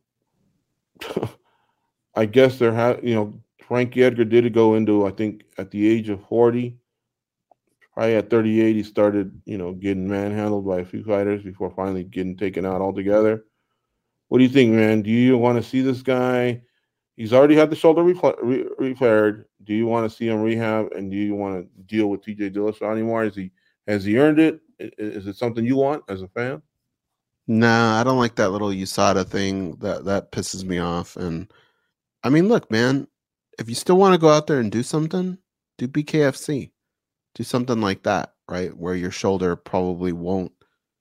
I guess there had, you know, Frankie Edgar did go into, I think, at the age of forty. Probably at thirty-eight, he started, you know, getting manhandled by a few fighters before finally getting taken out altogether. What do you think, man? Do you want to see this guy? He's already had the shoulder repl- re- repaired. Do you want to see him rehab? And do you want to deal with T J Dillashaw anymore? Is he has he earned it? Is it something you want as a fan? Nah, I don't like that little U S A D A thing. That that pisses me off. And I mean, look, man, if you still want to go out there and do something, do B K F C. Do something like that, right? Where your shoulder probably won't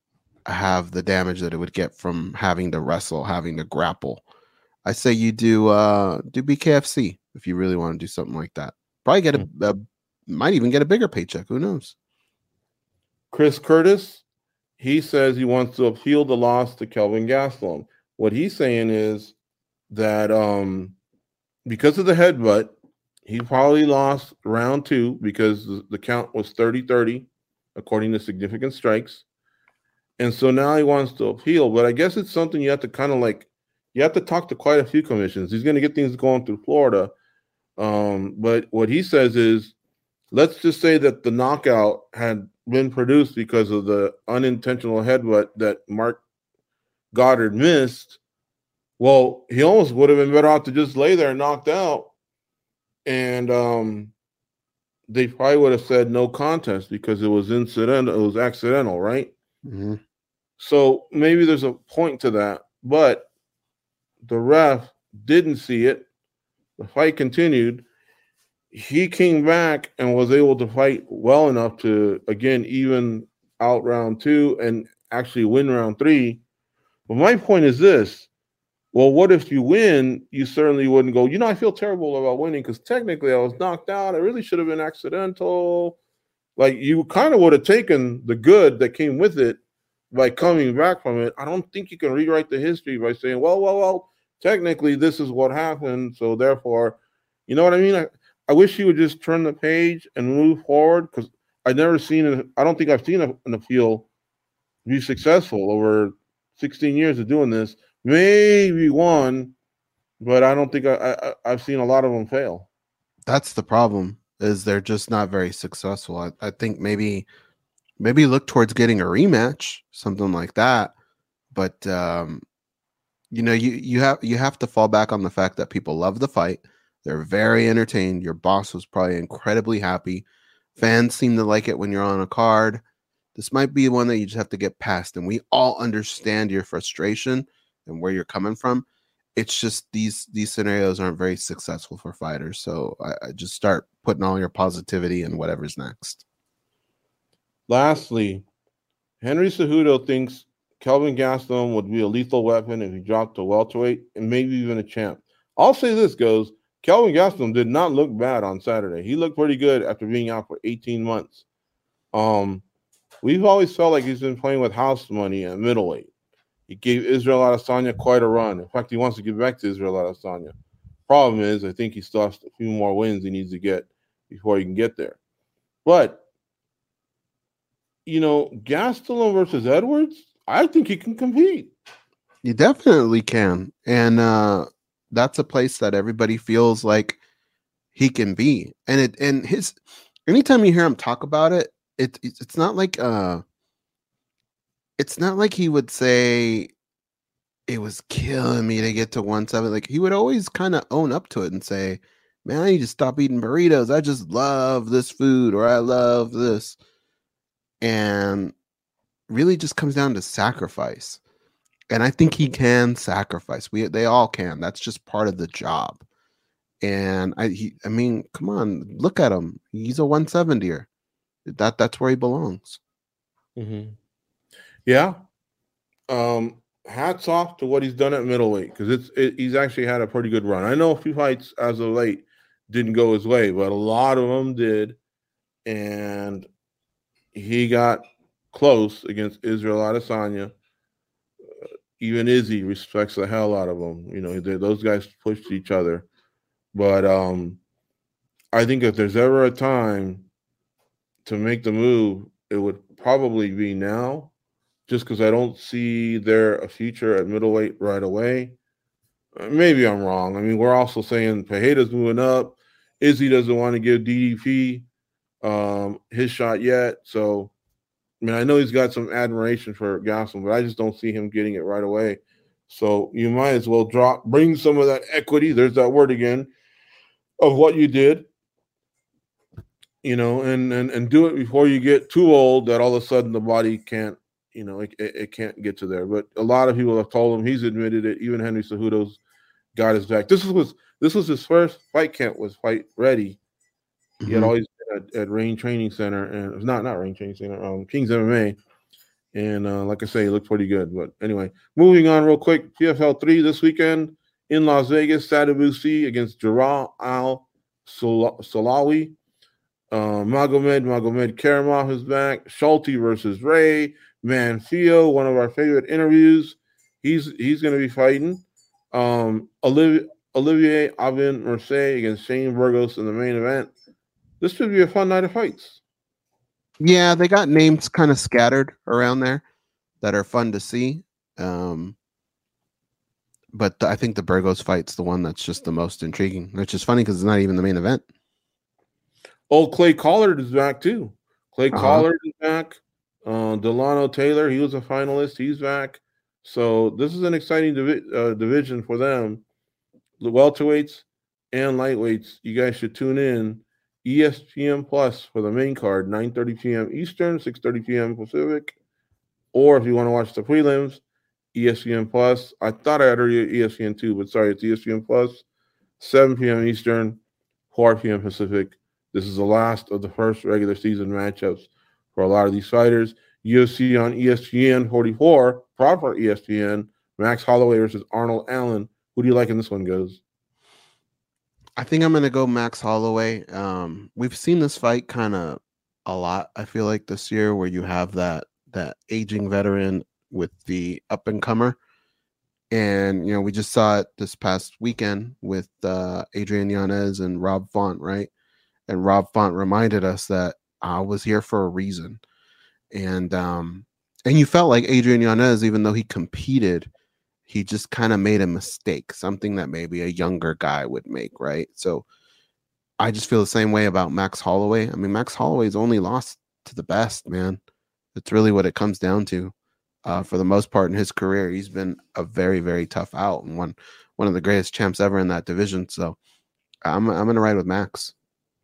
have the damage that it would get from having to wrestle, having to grapple. I say you do uh, do B K F C if you really want to do something like that. Probably get a, a might even get a bigger paycheck. Who knows? Chris Curtis, he says he wants to appeal the loss to Kelvin Gastelum. What he's saying is that um, because of the headbutt, he probably lost round two because the count was thirty thirty, according to Significant Strikes. And so now he wants to appeal. But I guess it's something you have to kind of like, you have to talk to quite a few commissions. He's going to get things going through Florida. Um, but what he says is, let's just say that the knockout had been produced because of the unintentional headbutt that Mark Goddard missed. Well, he almost would have been better off to just lay there knocked out. And um, they probably would have said no contest because it was incidental, it was accidental, right? Mm-hmm. So maybe there's a point to that, but the ref didn't see it. The fight continued. He came back and was able to fight well enough to, again, even out round two and actually win round three. But my point is this. Well, what if you win? You certainly wouldn't go, you know, I feel terrible about winning because technically I was knocked out. It really should have been accidental. Like, you kind of would have taken the good that came with it by coming back from it. I don't think you can rewrite the history by saying, well, well, well, technically this is what happened. So therefore, you know what I mean? I, I wish you would just turn the page and move forward because I've never seen it. I don't think I've seen a, an appeal be successful over sixteen years of doing this. Maybe one, but I don't think I, I, I've seen a lot of them fail. That's the problem, is they're just not very successful. I, I think maybe maybe look towards getting a rematch, something like that. But um, you know, you you have you have to fall back on the fact that people love the fight. They're very entertained. Your boss was probably incredibly happy. Fans seem to like it when you're on a card. This might be one that you just have to get past, and we all understand your frustration and where you're coming from. It's just these these scenarios aren't very successful for fighters. So I, I just start putting all your positivity in whatever's next. Lastly, Henry Cejudo thinks Kelvin Gastelum would be a lethal weapon if he dropped to welterweight and maybe even a champ. I'll say this goes, Kelvin Gastelum did not look bad on Saturday. He looked pretty good after being out for eighteen months. Um, we've always felt like he's been playing with house money at middleweight. He gave Israel Adesanya quite a run. In fact, he wants to get back to Israel Adesanya. Problem is, I think he still has a few more wins he needs to get before he can get there. But, you know, Gastelum versus Edwards, I think he can compete. You definitely can. And uh, that's a place that everybody feels like he can be. And it and his anytime you hear him talk about it, it it's not like uh it's not like he would say it was killing me to get to one seventy. Like he would always kind of own up to it and say, man, I need to stop eating burritos. I just love this food, or I love this. And really just comes down to sacrifice. And I think he can sacrifice. We they all can. That's just part of the job. And I he, I mean, come on, look at him. He's a one seventy-er. That that's where he belongs. Mm-hmm. Yeah. Um, hats off to what he's done at middleweight, because it's it, he's actually had a pretty good run. I know a few fights as of late didn't go his way, but a lot of them did, and he got close against Israel Adesanya. Uh, even Izzy respects the hell out of him. You know, those guys pushed each other. But um, I think if there's ever a time to make the move, it would probably be now, just because I don't see there a future at middleweight right away. Uh, maybe I'm wrong. I mean, we're also saying Pereira's moving up. Izzy doesn't want to give D D P um, his shot yet. So, I mean, I know he's got some admiration for Gastelum, but I just don't see him getting it right away. So you might as well drop, bring some of that equity, there's that word again, of what you did, you know, and, and, and do it before you get too old that all of a sudden the body can't, you know, it, it, it can't get to there. But a lot of people have told him, he's admitted it. Even Henry Cejudo's got his back. This was this was his first fight camp, was fight ready. Mm-hmm. He had always been at, at Rain Training Center, and it was not not Rain Training Center, um, King's M M A. And uh, like I say, he looked pretty good. But anyway, moving on real quick. P F L three this weekend in Las Vegas, Sadabusi against Jaral Al Salawi. Uh, Magomed Magomed Karamov is back. Schulte versus Ray. Manfio, one of our favorite interviews. He's he's going to be fighting. Um, Olivier, Olivier Avin Mercier against Shane Burgos in the main event. This should be a fun night of fights. Yeah, they got names kind of scattered around there that are fun to see. Um, but the, I think the Burgos fight's the one that's just the most intriguing, which is funny because it's not even the main event. Old Clay Collard is back too. Clay Uh-huh. Collard is back. Uh, Delano Taylor, he was a finalist. He's back. So this is an exciting divi- uh, division for them. The welterweights and lightweights, you guys should tune in. E S P N Plus for the main card, nine thirty p.m. Eastern, six thirty p.m. Pacific. Or if you want to watch the prelims, E S P N Plus. I thought I had heard E S P N two, but sorry, it's E S P N Plus, seven p.m. Eastern, four p.m. Pacific. This is the last of the first regular season matchups for a lot of these fighters. U F C on E S P N forty-four, proper E S P N, Max Holloway versus Arnold Allen. Who do you like in this one, Goes? I think I'm going to go Max Holloway. Um, we've seen this fight kind of a lot, I feel like, this year, where you have that that aging veteran with the up-and-comer. And, you know, we just saw it this past weekend with uh, Adrian Yanez and Rob Font, right? And Rob Font reminded us that I was here for a reason. And um, and you felt like Adrian Yanez, even though he competed, he just kind of made a mistake, something that maybe a younger guy would make, right? So I just feel the same way about Max Holloway. I mean, Max Holloway's only lost to the best, man. That's really what it comes down to. Uh, for the most part in his career, he's been a very, very tough out and one one of the greatest champs ever in that division. So I'm I'm gonna ride with Max.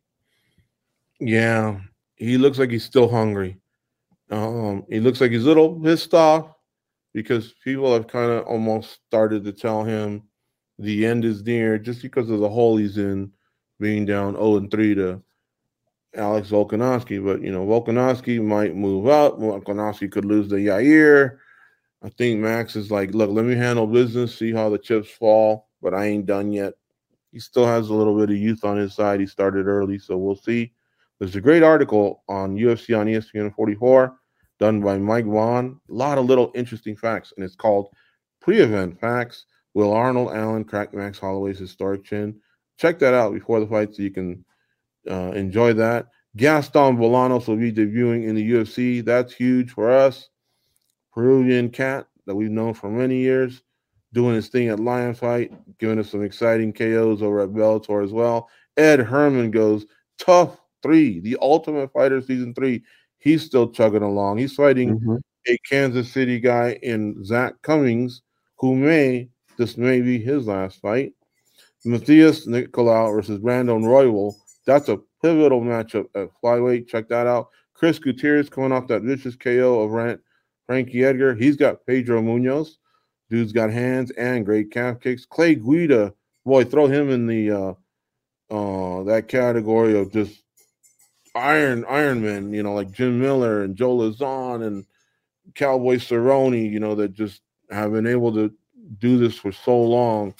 Yeah, he looks like he's still hungry. Um, he looks like he's a little pissed off because people have kind of almost started to tell him the end is near just because of the hole he's in, being down oh and three to Alex Volkanovski. But, you know, Volkanovski might move up. Volkanovski could lose to Yair. I think Max is like, look, let me handle business, see how the chips fall, but I ain't done yet. He still has a little bit of youth on his side. He started early, so we'll see. There's a great article on U F C on E S P N forty-four done by Mike Vaughn. A lot of little interesting facts, and it's called Pre-Event Facts. Will Arnold Allen crack Max Holloway's historic chin? Check that out before the fight so you can uh, enjoy that. Gaston Bolanos will be debuting in the U F C. That's huge for us. Peruvian cat that we've known for many years, doing his thing at Lion Fight, giving us some exciting K Os over at Bellator as well. Ed Herman goes, Tough three, The Ultimate Fighter Season three. He's still chugging along. He's fighting mm-hmm. a Kansas City guy in Zach Cummings, who may, this may be his last fight. Matthias Nicolau versus Brandon Royval. That's a pivotal matchup at flyweight. Check that out. Chris Gutierrez coming off that vicious K O of Rant, Frankie Edgar. He's got Pedro Munoz. Dude's got hands and great calf kicks. Clay Guida, boy, throw him in the uh, uh, that category of just Iron Ironman, you know, like Jim Miller and Joe Lazon and Cowboy Cerrone, you know, that just have been able to do this for so long.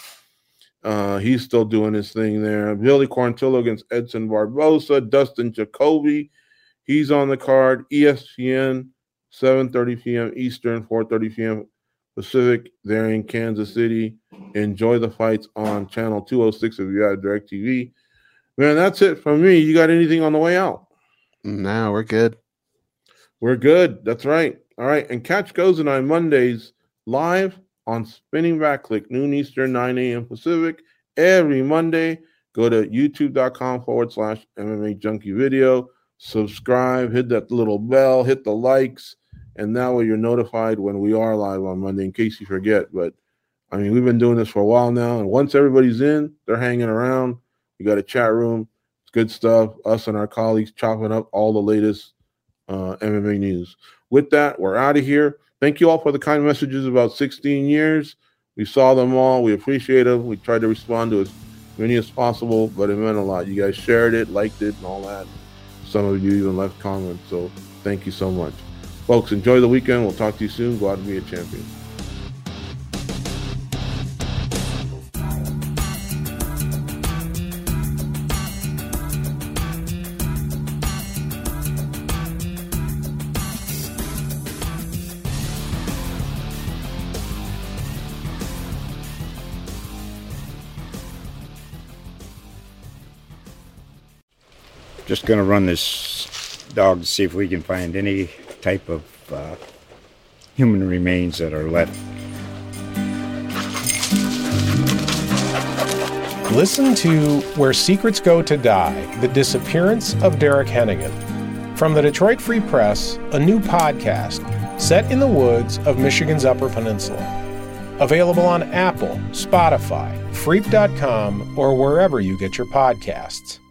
Uh, he's still doing his thing there. Billy Quarantillo against Edson Barbosa. Dustin Jacoby, he's on the card. E S P N, seven thirty p.m. Eastern, four thirty p.m. Pacific, there in Kansas City. Enjoy the fights on channel two oh six if you have DirecTV. Man, that's it from me. You got anything on the way out? No, we're good. We're good. That's right. All right. And catch Goes and I Mondays live on Spinning Back Click, noon Eastern, nine a.m. Pacific. Every Monday, go to youtube.com forward slash MMA Junkie Video. Subscribe, hit that little bell, hit the likes, and that way you're notified when we are live on Monday in case you forget. But, I mean, we've been doing this for a while now, and once everybody's in, they're hanging around. We got a chat room. It's good stuff. Us and our colleagues chopping up all the latest uh, M M A news. With that, we're out of here. Thank you all for the kind messages about sixteen years. We saw them all. We appreciate them. We tried to respond to as many as possible, but it meant a lot. You guys shared it, liked it, and all that. Some of you even left comments, so thank you so much. Folks, enjoy the weekend. We'll talk to you soon. Go out and be a champion. Just going to run this dog to see if we can find any type of uh, human remains that are left. Listen to Where Secrets Go to Die, The Disappearance of Derek Hennigan. From the Detroit Free Press, a new podcast set in the woods of Michigan's Upper Peninsula. Available on Apple, Spotify, Freep dot com, or wherever you get your podcasts.